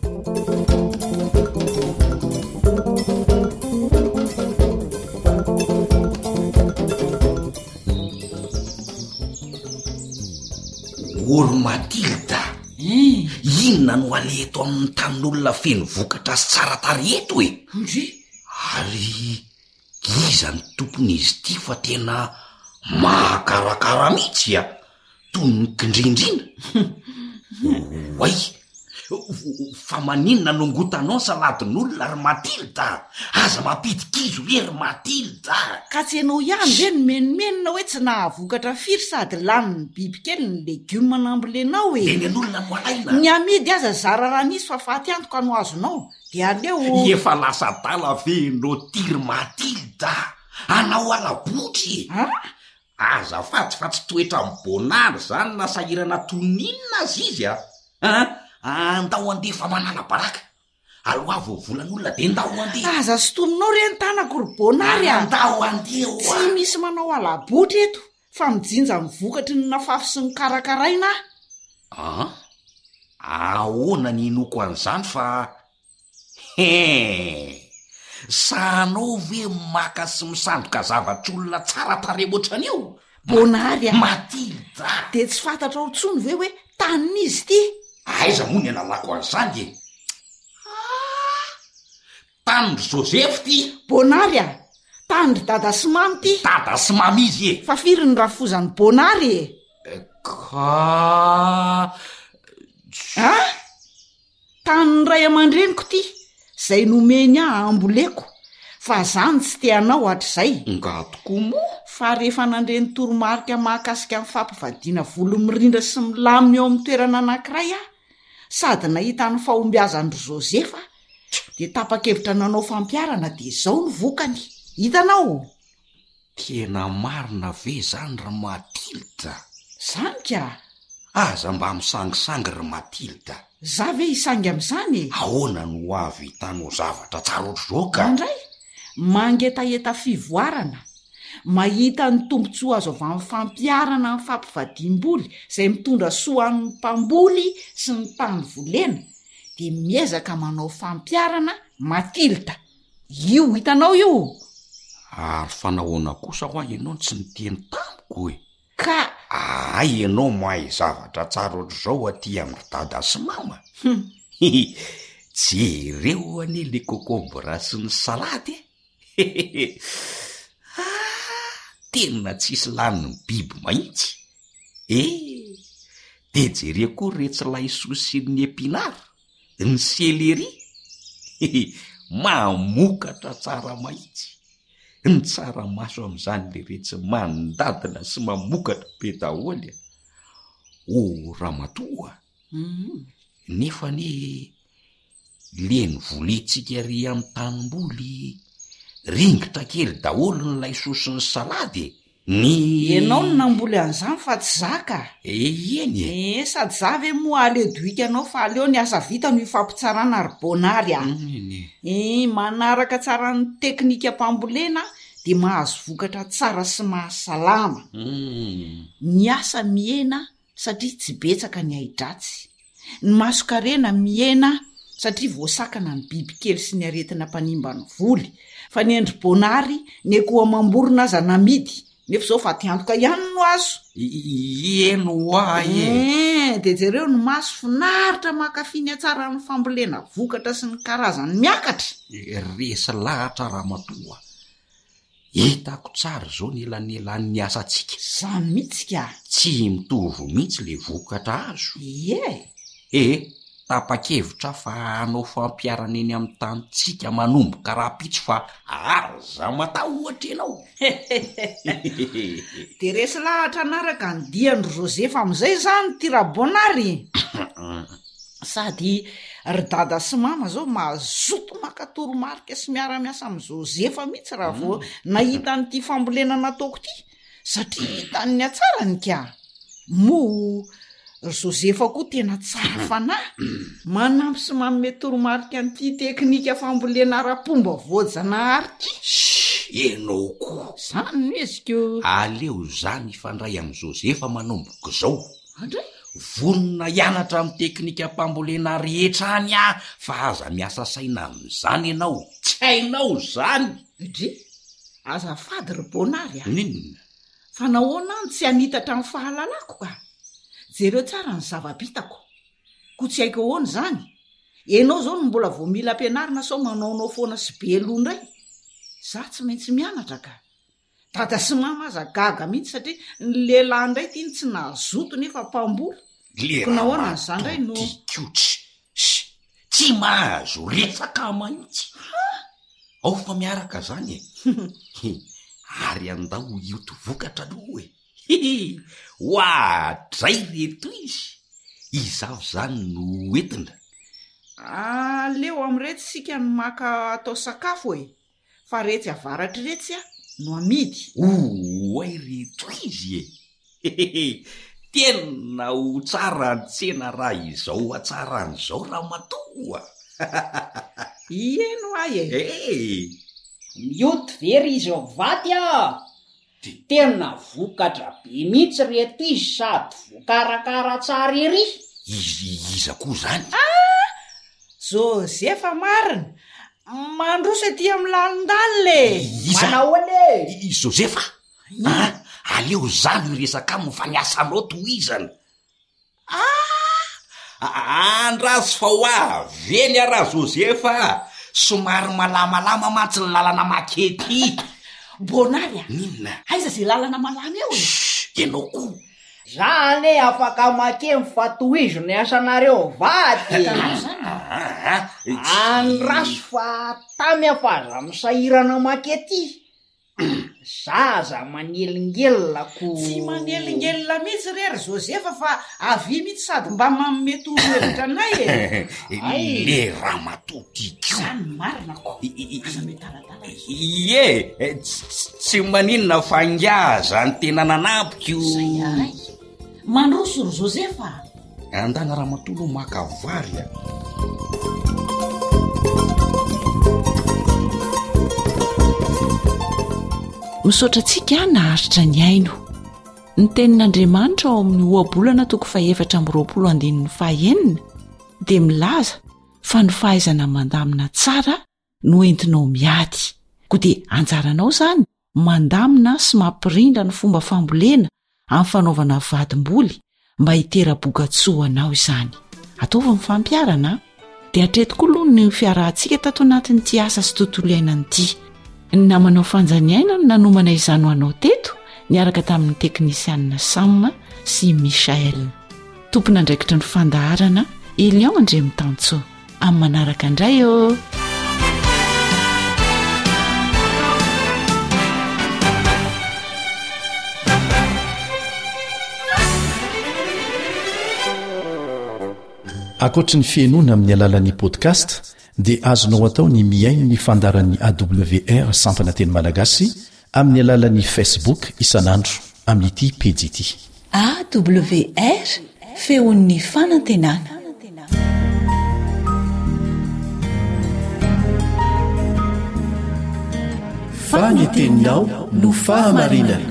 Speaker 8: Olo Matilda, inona no aleto amin'ny tanin'olona feno vokatra sy tsara tareto e? Ary iza ny tompon'izy ity fa tena mahakarakara mihitsy toy ny kindrindrina. Oay, fa maninona nongotanao saladin'olona ry Matilda? Aza mampitikizo hoe ry Matilda.
Speaker 9: Ka tsy ianao ihany ve ny menomenona hoe tsy nahavokatra firy sady lany ny bibikely ny legioma nambolenao e?
Speaker 8: Eny an'olona no alaina.
Speaker 9: Ny amidy aza zara raha nisy fa faty antoka no azonao dia aleo.
Speaker 8: Efa lasa tala ve no ry Matilda? Anao alabotry. Aza faty fa tsy toetra mibonary zany na sahirana toninina azy izy andao andefa manala baraka. Aloha voavolan'olona dia ndao andeha.
Speaker 9: Aza sotominao reny tanako ry bonary
Speaker 8: andao andeha.
Speaker 9: Tsy misy manao alabotry eto fa mijinja mivokatry ny nafafy sy ny karakaraina.
Speaker 8: Ahoana ny inoko an'izany fa sanao ve maka sy misandoka zavatr'olona tsara tare ohatran'io?
Speaker 9: Bonary
Speaker 8: Matilda,
Speaker 9: dia tsy fantatra ao intsony ve hoe tanin'izy ity?
Speaker 8: Aiza moa ny analako an'izany e? Tanindry Joseph ty.
Speaker 9: Bonary tanindry dada sy mamy ty.
Speaker 8: Dada sy mamy izy e.
Speaker 9: Fa firy ny rafozany bonary e? Tanin'ny ray aman-dreniko ty, zay nomeny amboleko, fa zany tsy teanao hatr'izay.
Speaker 8: Nga tokoa moa.
Speaker 9: Fa rehefa nandreny toromarika mahakasika amin'ny fampivadiana volo mirindra sy milamina eo amin'ny toerana anankiray sady nahita ny fahombiazan'ry Josefa, dia tapa-kevitra nanao fampiarana dia izao ny vokany. Hitanao?
Speaker 8: Tena marina ve zany ry Matilda?
Speaker 9: Zany ka.
Speaker 8: Aza mba misangisangy ry Matilda.
Speaker 9: Za ve hisangy amin'izany e?
Speaker 8: Ahoana no avy hitanao zavatra tsara ohatr'izao ka?
Speaker 9: Andray, mangetaheta fivoarana, mahita ny tombontsoa azo avy amin'ny fampiarana amin'ny fampivadiam-boly izay mitondra soa an'ny mpamboly sy ny tany volena, dia miezaka manao fampiarana. Matilda, io hitanao io?
Speaker 8: Ary fanahoana kosa ho ianao tsy niteny tamiko e?
Speaker 9: Ka
Speaker 8: ianao mahay zavatra tsara ohatr'izao aty amin'ny dada sy mama. Jereo anie le kokombra sy ny salady tena tsisy lany ny biby mahitsy. Dia jereo koa retsy laisoa sy ny epinara, ny selery mamokatra tsara mahitsy. ny tsaramaso amin'izany le retsy mandadina sy mamokatra be daholy o ramatoa nefa ny leny volintsika ry amin'ny tanimboly ringitra kely daholo nylay sosiny salady
Speaker 9: ianao no namboly an'izany fa tsy zaka
Speaker 8: eny
Speaker 9: sady za ve moa aledoika anao fa aleo ny asa vita no ifampitsarana ary bonary manaraka tsara ny teknika mpambolena de mahazo vokatra tsara sy mahasalama ny asa miena satria tsy betsaka ny aidratsy ny masokarena miena satria voasakana ny bibikely sy ny aretina mpanimba ny voly fa ny endry bonary ny ekoa mamborona aza namidy nefa zao fa tiantoka ihany no azo
Speaker 8: eno
Speaker 9: de jereo ny maso finaritra makafiny atsara ny fambolena vokatra sy ny karazany miakatra
Speaker 8: resa lahatra ramatoa hitako tsara zao ny elanelan'ny asantsika
Speaker 9: zany mihitsika
Speaker 8: tsy mitovy mihitsy le vokatra azo tapa-kevitra fa anao fampiarana eny amin'ny tanitsika manomboka raha-pitso fa aza mata ohatra ianao
Speaker 9: de resy lahatra anaraka ny diandro Josefa amin'izay zany ty rabonary sady ry dada sy mama zao mazoto makatoromarika sy miara-miasa amin'ny Josefa mihitsy raha vo nahita n'ity fambolena nataoko ty satria hitany ny atsarany ka mo Josefa koa tena tsara fanahy manampy sy manome toromarika n'ity teknika fambolena ara-pomba voajanahary ty
Speaker 8: enao koa
Speaker 9: zany neziko
Speaker 8: aleo zany ifandray amin'ny Josefa manomboka zao vonona hianatra amin'ny teknika mpambolena rehetra any fa aza miasa saina amin'izany ianao tsy hainao zany
Speaker 9: azafady ry bonary fa nahoana any tsy hanitatra amin'ny fahalalako ka jereo tsara ny zava-bitako ko tsy haiko ahoana zany ianao zao no mbola vo mila ampianarina sao manaonao foana sy be loha indray za tsy maintsy mianatra ka dada sy mama aza gaga mihitsy satria ny lehilahy indray ty ny tsy nahazoto nefa mpamboly ko nahoana n'izany indray no
Speaker 8: tsy mahazo resaka mahitsy ao fa miaraka zany ary andao ioto vokatra aloha hoadray reto izao zany no entina
Speaker 9: leo am'iretsy sika ny maka atao sakafo fa retsy avaratra retsy no amidy
Speaker 8: oay reto izy tena ho tsara ny tsena raha izao atsaran'izao raha matoa
Speaker 9: ieno ay
Speaker 11: mioty very izy ao vaty tena vokatra be mihitsy reto izy sady vokarakara tsara ery
Speaker 8: iza koa zany
Speaker 9: Josefa marina mandroso ety amin'ny lalindany le
Speaker 11: manao ane
Speaker 8: Josefa aleo zany resaka aminy fa niasanao toizany andraso fa ho aveny araha Josefa somary malamalama mantsy ny lalana makety
Speaker 9: bonary
Speaker 8: ninona
Speaker 9: aiza zay lalana malama eo
Speaker 8: ianao koa
Speaker 11: zany afaka makemy fa toizo ny asanareo vaty andraso fa tamy afaza misahirana makety zaza manelingelako
Speaker 9: tsy manelingelina mihitsy rery Josefa fa avy mihitsy sady mba manome torohevitra anay
Speaker 8: le raha matotiko
Speaker 9: zany marinako
Speaker 8: tsy maninona fangaza ny tena nanapiko
Speaker 9: mandroso ry Josefa
Speaker 8: andana raha matolo makavary
Speaker 4: misaotra antsika naharitra ny aino ny tenin'Andriamanitra ao amin'ny ohabolana 7:20 dia milaza fa ny fahaizana mandamina tsara no entinao miady koa dia anjaranao zany mandamina sy mampirindra ny fomba fambolena amin'ny fanaovana vadim-boly mba hitera-boka-tsoanao izany ataovy ny fampiarana dia hatretikoa aloha ny fiarahantsika tato anatin'ity asa sy tontolo iainan'ity ny namanao fanjaniaina no nanomana izany ho anao teto niaraka tamin'ny teknisianina Sam sy Michael tompona andraikitra ny fandaharana Elion Andremitanso amin'ny manaraka indray
Speaker 3: akoatra ny fiainoana amin'ny alalan'ni podcast dia azonao atao ny miaino ny fandaran'ny awr sampana teny malagasy amin'ny alalan'ni facebook isan'andro amin'ity pejy ity
Speaker 4: awr feon'ny fanantenana.
Speaker 3: faneteninao no fahamarinana.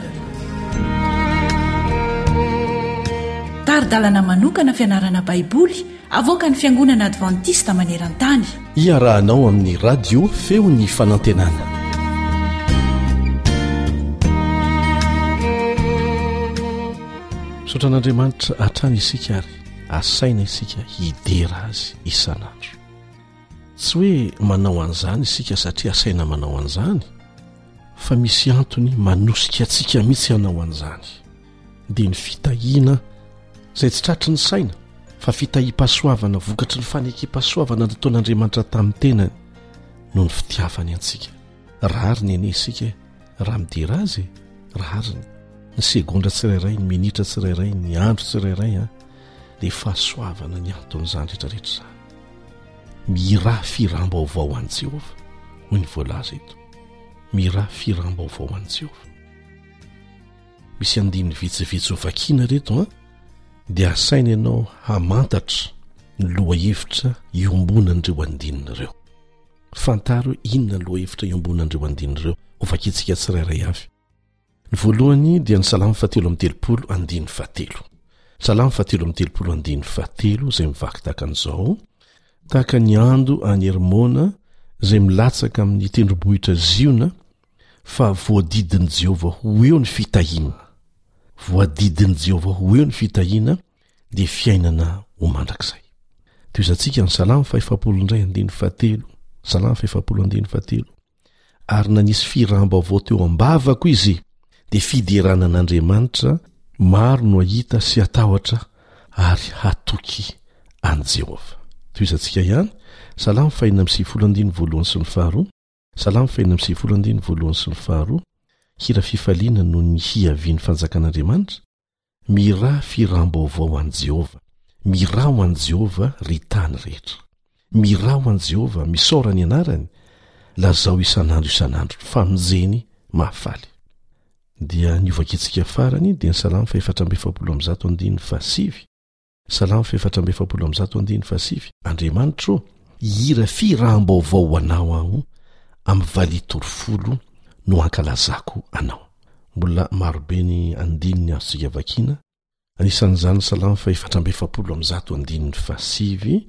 Speaker 4: taridalana manokana fianarana baiboly avoaka ny fiangonana advantista maneran-tany.
Speaker 3: iarahanao amin'ny radio feon'ny fanantenana. sotran'andriamanitra hatrany isika ary asaina isika hidera azy isan'andro. Tsy hoe manao an'izany isika satria asaina manao an'izany, fa misy antony manosika antsika mihitsy hanao an'izany. Dia ny fitahiana izay tsy tratry ny saina, fa fitahi-pasoavana vokatry ny fanekem-pasoavana nataon'Andriamanitra tamin'ny tenany no ny fitiavany antsika. Rariny ene isika raha midera azy, rariny ny segondra tsirairay, ny minitra tsirairay, ny andro tsirairay dia fahasoavana ny anton'izany rehetrarehetra izany. Miraha firam-baovao an'i Jehova hoy ny voalaza eto. Miraha firam-baovao an'i Jehova. Misy andininy vitsivitsy ho vakiana reto dia asaina ianao hamantatra ny loha hevitra iombonan'ireo andinina. Fantaro inona loha hevitra iombonan'ireo andinina ho vakintsika tsirairay avy. Ny voalohany dia ny Salamo 7:7. Salamo 7:7 izay mivaky tahaka an'izao: tahaka ny ando any Hermona izay milatsaka amin'ny tendrombohitra Ziona, fa voadidin'i Jehova ho eo ny fitahiana. Voadidin'i Jehova ho eo ny fitahiana dia fiainana ho mandrakizay. Toizantsika ny Salamo 51:7. Salamo 51:7. Ary nanisy firam-baovao teo ambavako izy, dia fiderana an'Andriamanitra maro no ahita sy atahotra ary hatoky an' Jehova. Toizantsika ihany Salamo 5:1 Salamo 5:1 hira fifaliana no ny hiavian'ny fanjakan'Andriamanitra. Miraha firam-baovao an' Jehova, miraho an' Jehova ry tany rehetra. Miraho an' Jehova, misaora ny anarany, lazao isan'andro famonjeny mahafaly. Dia ny ovakitsika farany dia ny Salamo 4:7. Salamo 4:7. Andriamanitra, hira firam-baovao anao aho amin'ny valitorofolo no ankalazako anao. Mbola marobe ny andininy azontsika vakiana. Anisan'izany Salamo 4:7 sy ny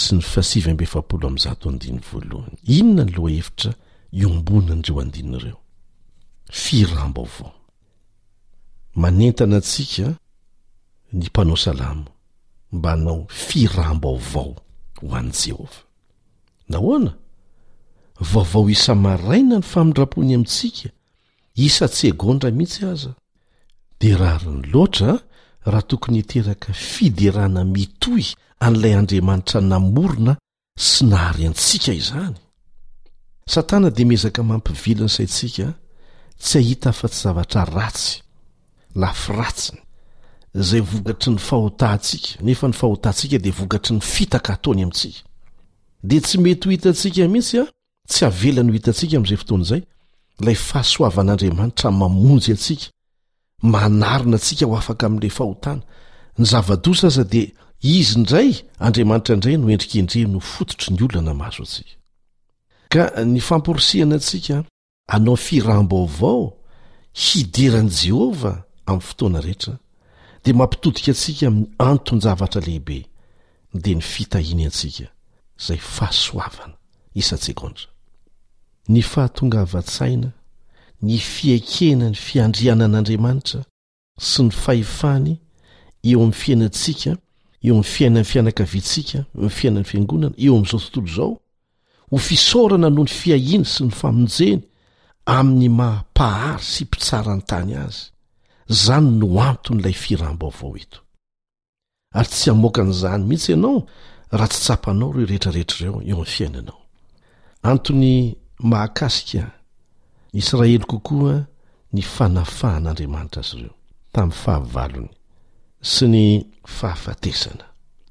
Speaker 3: 7:7. Inona ny loha hevitra iombonan'ireo andinina? Firam-baovao. Manentana antsika ny mpanao salamo mba hanao firam-baovao ho an'i Jehova. Nahoana? Vaovao isa maraina ny famindram-pony amintsika, isa tsegondra mihitsy aza. Dia rariny loatra raha tokony hiteraka fiderana mitohy an'ilay Andriamanitra namorona sy nahary antsika izany. Satana dia miezaka mampivilina saintsika tsy ahita fa tsy zavatra ratsy, lafiratsiny, izay vokatry ny fahotantsika, nefa ny fahotantsika dia vokatry ny fitaka ataony amintsika. Dia tsy mety ho hitantsika mihitsy tsy avela no hitantsika amin'izay fotoan'izay ilay fahasoavan'Andriamanitra mamonjy antsika, manarina antsika ho afaka amin'ilay fahotana. Ny zava-dosa aza dia izy indray, Andriamanitra indray no endrikendre no fototry ny olona maso antsika. Ka ny famporisiana antsika hanao firam-baovao, hideran'i Jehova amin'ny fotoana rehetra, dia mampitodika antsika amin'ny anton-javatra lehibe, dia ny fitahiany antsika izay fahasoavana isa-tsegondra. Ny fahatonga avan-tsaina, ny fiekena ny fiandrianan'Andriamanitra sy ny fahefany eo amin'ny fiainantsika, eo amin'ny fiainan'ny fianakaviantsika, eo amin'ny fiainan'ny fiangonana, eo amin'izao tontolo izao, ho fisaorana noho ny fiahiana sy ny famonjeny amin'ny mampahary sy mpitsara ny tany azy. Zany no anton'ilay firam-baovao eto. Ary tsy hamoaka an'izany mihitsy ianao raha tsy tsapanao ireo rehetrarehetra ireo eo amin'ny fiainanao. Antony mahakasika Israely kokoa ny fanafahan'Andriamanitra azy ireo tamin'ny fahavalony sy ny fahafatesana.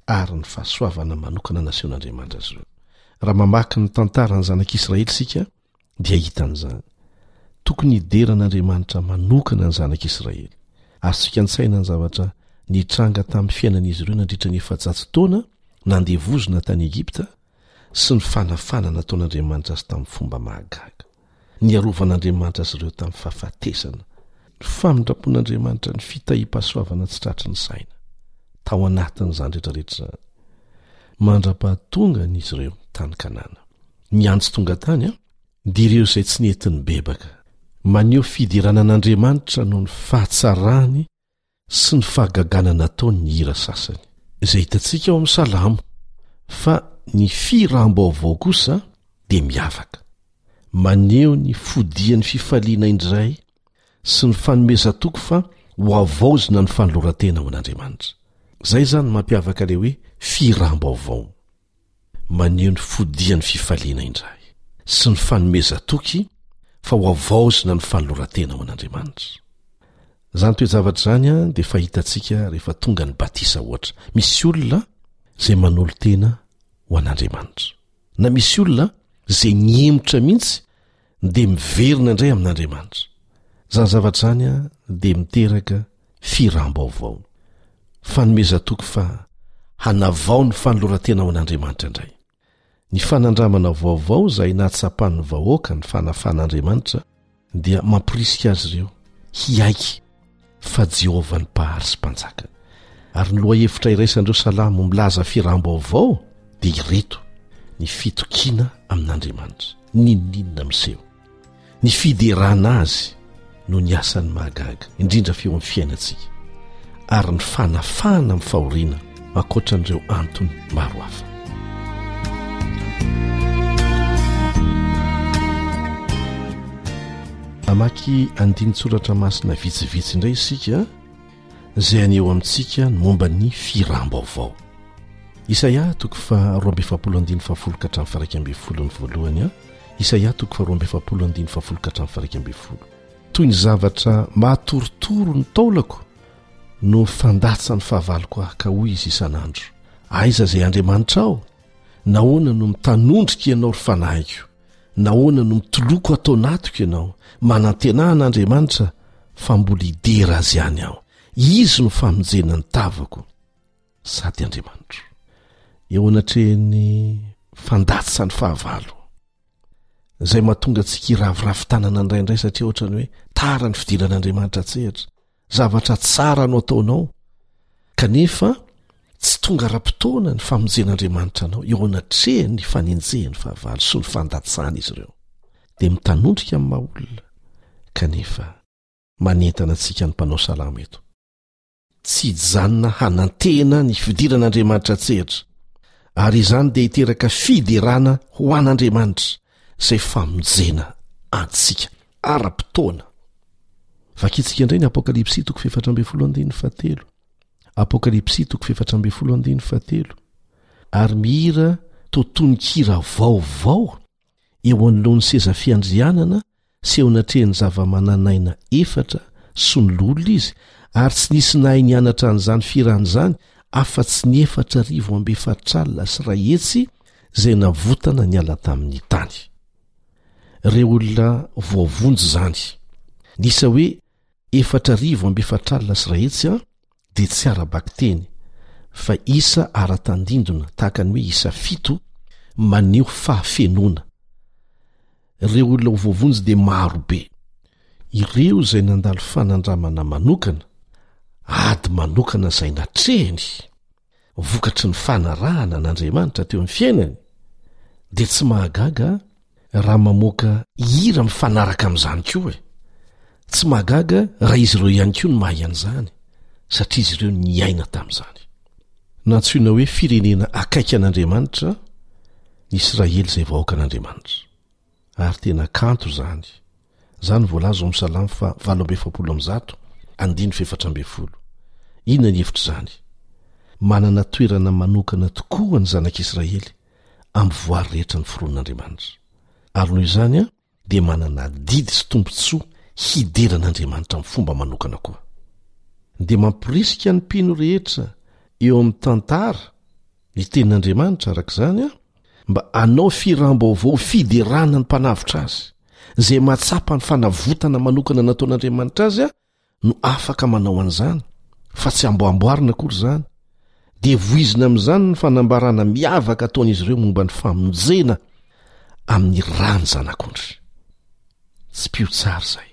Speaker 3: ary ny fahasoavana manokana naseon'andriamanitra azy ireo. Raha mamaky ny tantarany zanak'Israely sika dia hitan'izany. Tokony hideran'andriamanitra manokana ny zanak'Israely. Ary tsika an-tsaina ny zavatra nitranga tamin'ny fiainan'izy ireo nandritra ny 400 taona nandevozona tany Egipta sy ny fanafana nataon'andriamanitra azy tamin'ny fomba mahagaga. Niarovan'andriamanitra azy ireo tamin'ny fahafatesana. Ny famindrapon'andriamanitra ny fitahim-pahasoavana tsy tratry ny saina tao anatin'izany rehetrarehetra zany. Mandra-pahatonga n'izy ireo tany Kanana. Miantso tonga tany dia ireo izay tsy nentin'ny bebaka. Maneho fidiranan'andriamanitra noho ny fahatsarany sy ny fahagagana nataony ny hira sasany. Izay hitantsika ao amin'ny Salamo. Fa ny firam-baovao kosa dia miavaka. Maneho ny fodian'ny fifaliana indray sy ny fanomezan-toko fa ho avaozina ny fanolorantena ho an'Andriamanitra. Zay zany mampiavaka ilay hoe firam-baovao. Maneho ny fodian'ny fifaliana indray sy ny fanomezan-toky fa ho avaozina ny fanolorantena ho an'Andriamanitra. Zany toezavatra zany dia fahitantsika rehefa tonga ny batisa ohatra. Misy olona izay manolo tena ho an'Andriamanitra. Na misy olona izay niemotra mihitsy dia miverina indray amin'Andriamanitra. Zany zavatra zany dia miteraka firam-baovao. Fanomezan-toko fa hanavao ny fanolorantena ho an'Andriamanitra indray. Ny fanandramana vaovao izay natsapan'ny vahoaka ny fanafan'Andriamanitra dia mampirisika azy ireo hiaiky fa Jehovah ny mpahary sy mpanjaka. Ary ny lohahevitra iraisan'ireo Salamo milaza firam-baovao dia ireto: ny fitokiana amin'Andriamanitra, ninonina miseho, ny fiderana azy no ny asan'ny mahagaga indrindra feo amin'ny fiainantsika, ary ny fanafahana amin'ny fahoriana ankoatran'ireo antony maro hafa. Amaky andiny tsoratra masina vitsivitsy indray isika izay aneo amintsika ny momba ny firam-baovao. Isaia 2:7-12 Isaia 2:7-12. Toy ny zavatra mahatorotoro ny taolako no fandatsany fahavaloko aho ka hoy izy isan'andro: aiza izay Andriamanitra aho? Nahoana no mitanondrika ianao ry fanahiko? Nahoana no mitoloko atao natiko ianao? Manantenan'Andriamanitra fa mbola hidera azy ihany aho. Izy no famonjena ny tavako sady Andriamanitra. Eo anatrehany fandatsany fahavalo izay mahatonga antsika hiraviravin-tanana indraindray satria ohatrany hoe tara ny fidiran'Andriamanitra atsehatra, zavatra tsara no ataonao, kanefa tsy tonga ra-potoana ny famonjen'Andriamanitra anao. Eo anatrehany ny fanenjehany fahavalo sy ny fandatsana izy ireo dia mitanondrika amin'ny maha-olona, kanefa manentana antsika ny mpanao Salamo eto: tsy hijanona hanantena ny fidiran'Andriamanitra atsehatra, ary izany dia hiteraka fiderana ho an'Andriamanitra izay famonjena antsika ara-potoana. Vakitsika indray ny Apokalipsy 4:7. Apokalipsy 4:7. Ary mihira totonon-kira vaovao eo anoloan'ny seza fiandrianana sy eo anatrehany zava-mananaina 4 sololo izy, ary tsy nisy nahay nianatra an'izany firan'izany afa-tsy ny 4,400 sy ray hetsy izay navotana niala tamin'ny tany. Ireo olona voavonjy zany. Nisa hoe 4,400 sy ray hetsy dia tsy ara-baky teny, fa isa ara-tandindona tahaka ny hoe isa 7 maneho fahafenona. Ireo olona voavonjy dia marobe. Ireo izay nandalo fanandramana manokana, ady manokana izay natrehany vokatry ny fanarahana n'Andriamanitra teo amin'ny fiainany, dia tsy mahagaga raha mamoaka hira mifanaraka amin'izany koa. Tsy mahagaga raha izy ireo ihany koa no mahay an'izany, satria izy ireo niaina tamin'izany. Nantsoina hoe firenena akaiky an'Andriamanitra ny Israely izay vahoaka an'Andriamanitra, ary tena kanto zany. Zany voalaza ao amin'ny Salamo 8:7. Inona ny hevitra zany? Manana toerana manokana tokoa ny zanak'Israely amin'ny voary rehetra ny foron'Andriamanitra. Ary noho izany dia manana didy sy tombontsoa hideran'Andriamanitra amin'ny fomba manokana koa. Dia mampirisika ny mpino rehetra eo amin'ny tantara ny tenin'andriamanitra arak'izany a mba anao firam-baovao fiderana ny mpanavitra azy zay mahatsapa ny fanavotana manokana nataon'andriamanitra azy a no afaka manao an'izany fa tsy amboamboarina akory zany de voizina amin'izany ny fanambarana miavaka ataon'izy ireo momba ny famonjena amin'ny rany zanak'ondry tsy piotsara zay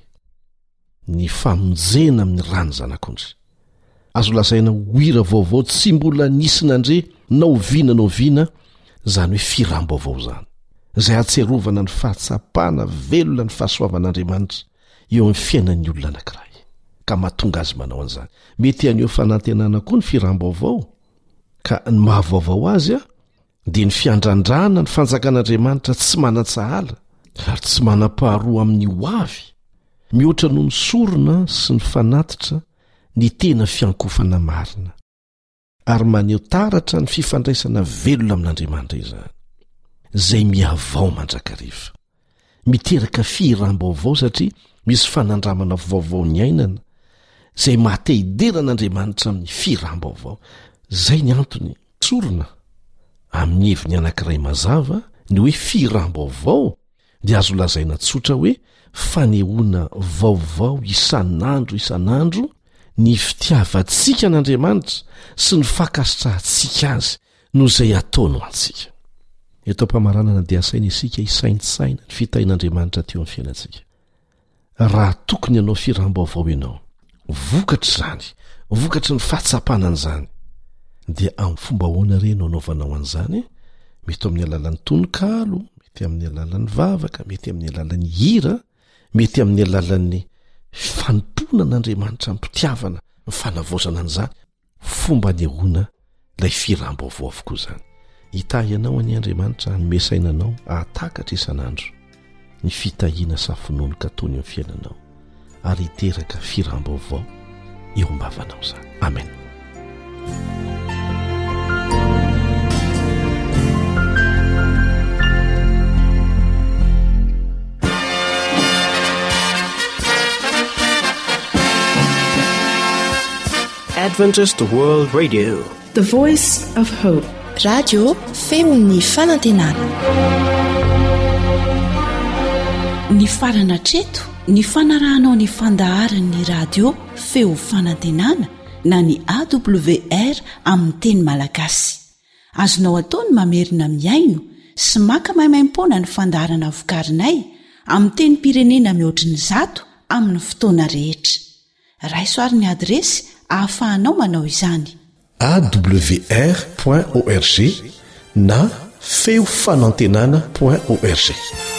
Speaker 3: ny famonjena amin'ny rany zanak'ondry azo lazaina hoira vaovao tsy mbola nisinandre naoviana zany hoe firam-baovao zany zay atserovana ny fahatsapana velona ny fahasoavan'andriamanitra eo amin'ny fiainan'ny olona anankiray ka mahatonga azy manao an'izany mety an'eo fanantenana koa ny firam-baovao ka ny mahavaovao azy a dia ny fiandrandrana ny fanjakan'andriamanitra tsy manatsahala ary tsy manam-paharoa amin'ny hoavy mihoatra noho ny sorona sy ny fanatitra ny tena fiankofana marina ary maneho taratra ny fifandraisana velona amin'andriamanitra izany zay miavao mandrakariva miteraka firam-baovao satria misy fanandramana vaovao ny ainana zay mahate-hideran'andriamanitra amin'ny firam-baovao zay ny antony sorona amin'ny heviny anankiray mazava ny hoe firam-baovao dia azo lazaina tsotra hoe fanehoana vaovao isan'andro ny fitiavantsika an'andriamanitra sy ny fakasitrahantsika azy no zay ataony antsika eto am-pamaranana dia asaina isika isaintsaina ny fitahin'andriamanitra teo amin'ny fiainantsika raha tokony ianao firam-baovao ianao vokatra zany vokatra ny fahatsapanan'izany dia amin'ny fomba hoana reny anaovanao an'izany mety amin'ny alalan'ny tononkalo mety amin'ny alalan'ny vavaka mety amin'ny alalan'ny hira mety amin'ny alalan'ny fanompona n'andriamanitra mpitiavana ny fanavaozana an'izany fomba nehoana ilay firam-baovao avokoa zany hitahianao any andriamanitra anymesainanao ahatakatra isan'andro ny fitahiana safononoka ataony amin'ny fiainanao ary hiteraka firam-baovao eo am-bavanao zany amen.
Speaker 12: Adventist World Radio,
Speaker 13: the voice of hope.
Speaker 14: Radio feon'ny fanantenana.
Speaker 15: Ny farana treto, ny fanarahanao ny fandaharan'ny radio feo fanantenana na ny AWR amin'ny teny malagasy. Azonao ataony mamerina miaino sy maka maimaim-pona ny fandaharana vokarinay amin'ny teny pirenena mihoatriny 100 amin'ny fotoana rehetra. Raisoaryn'ny adresy ahafahanao manao izany.
Speaker 12: awr.org na feofanantenana.org.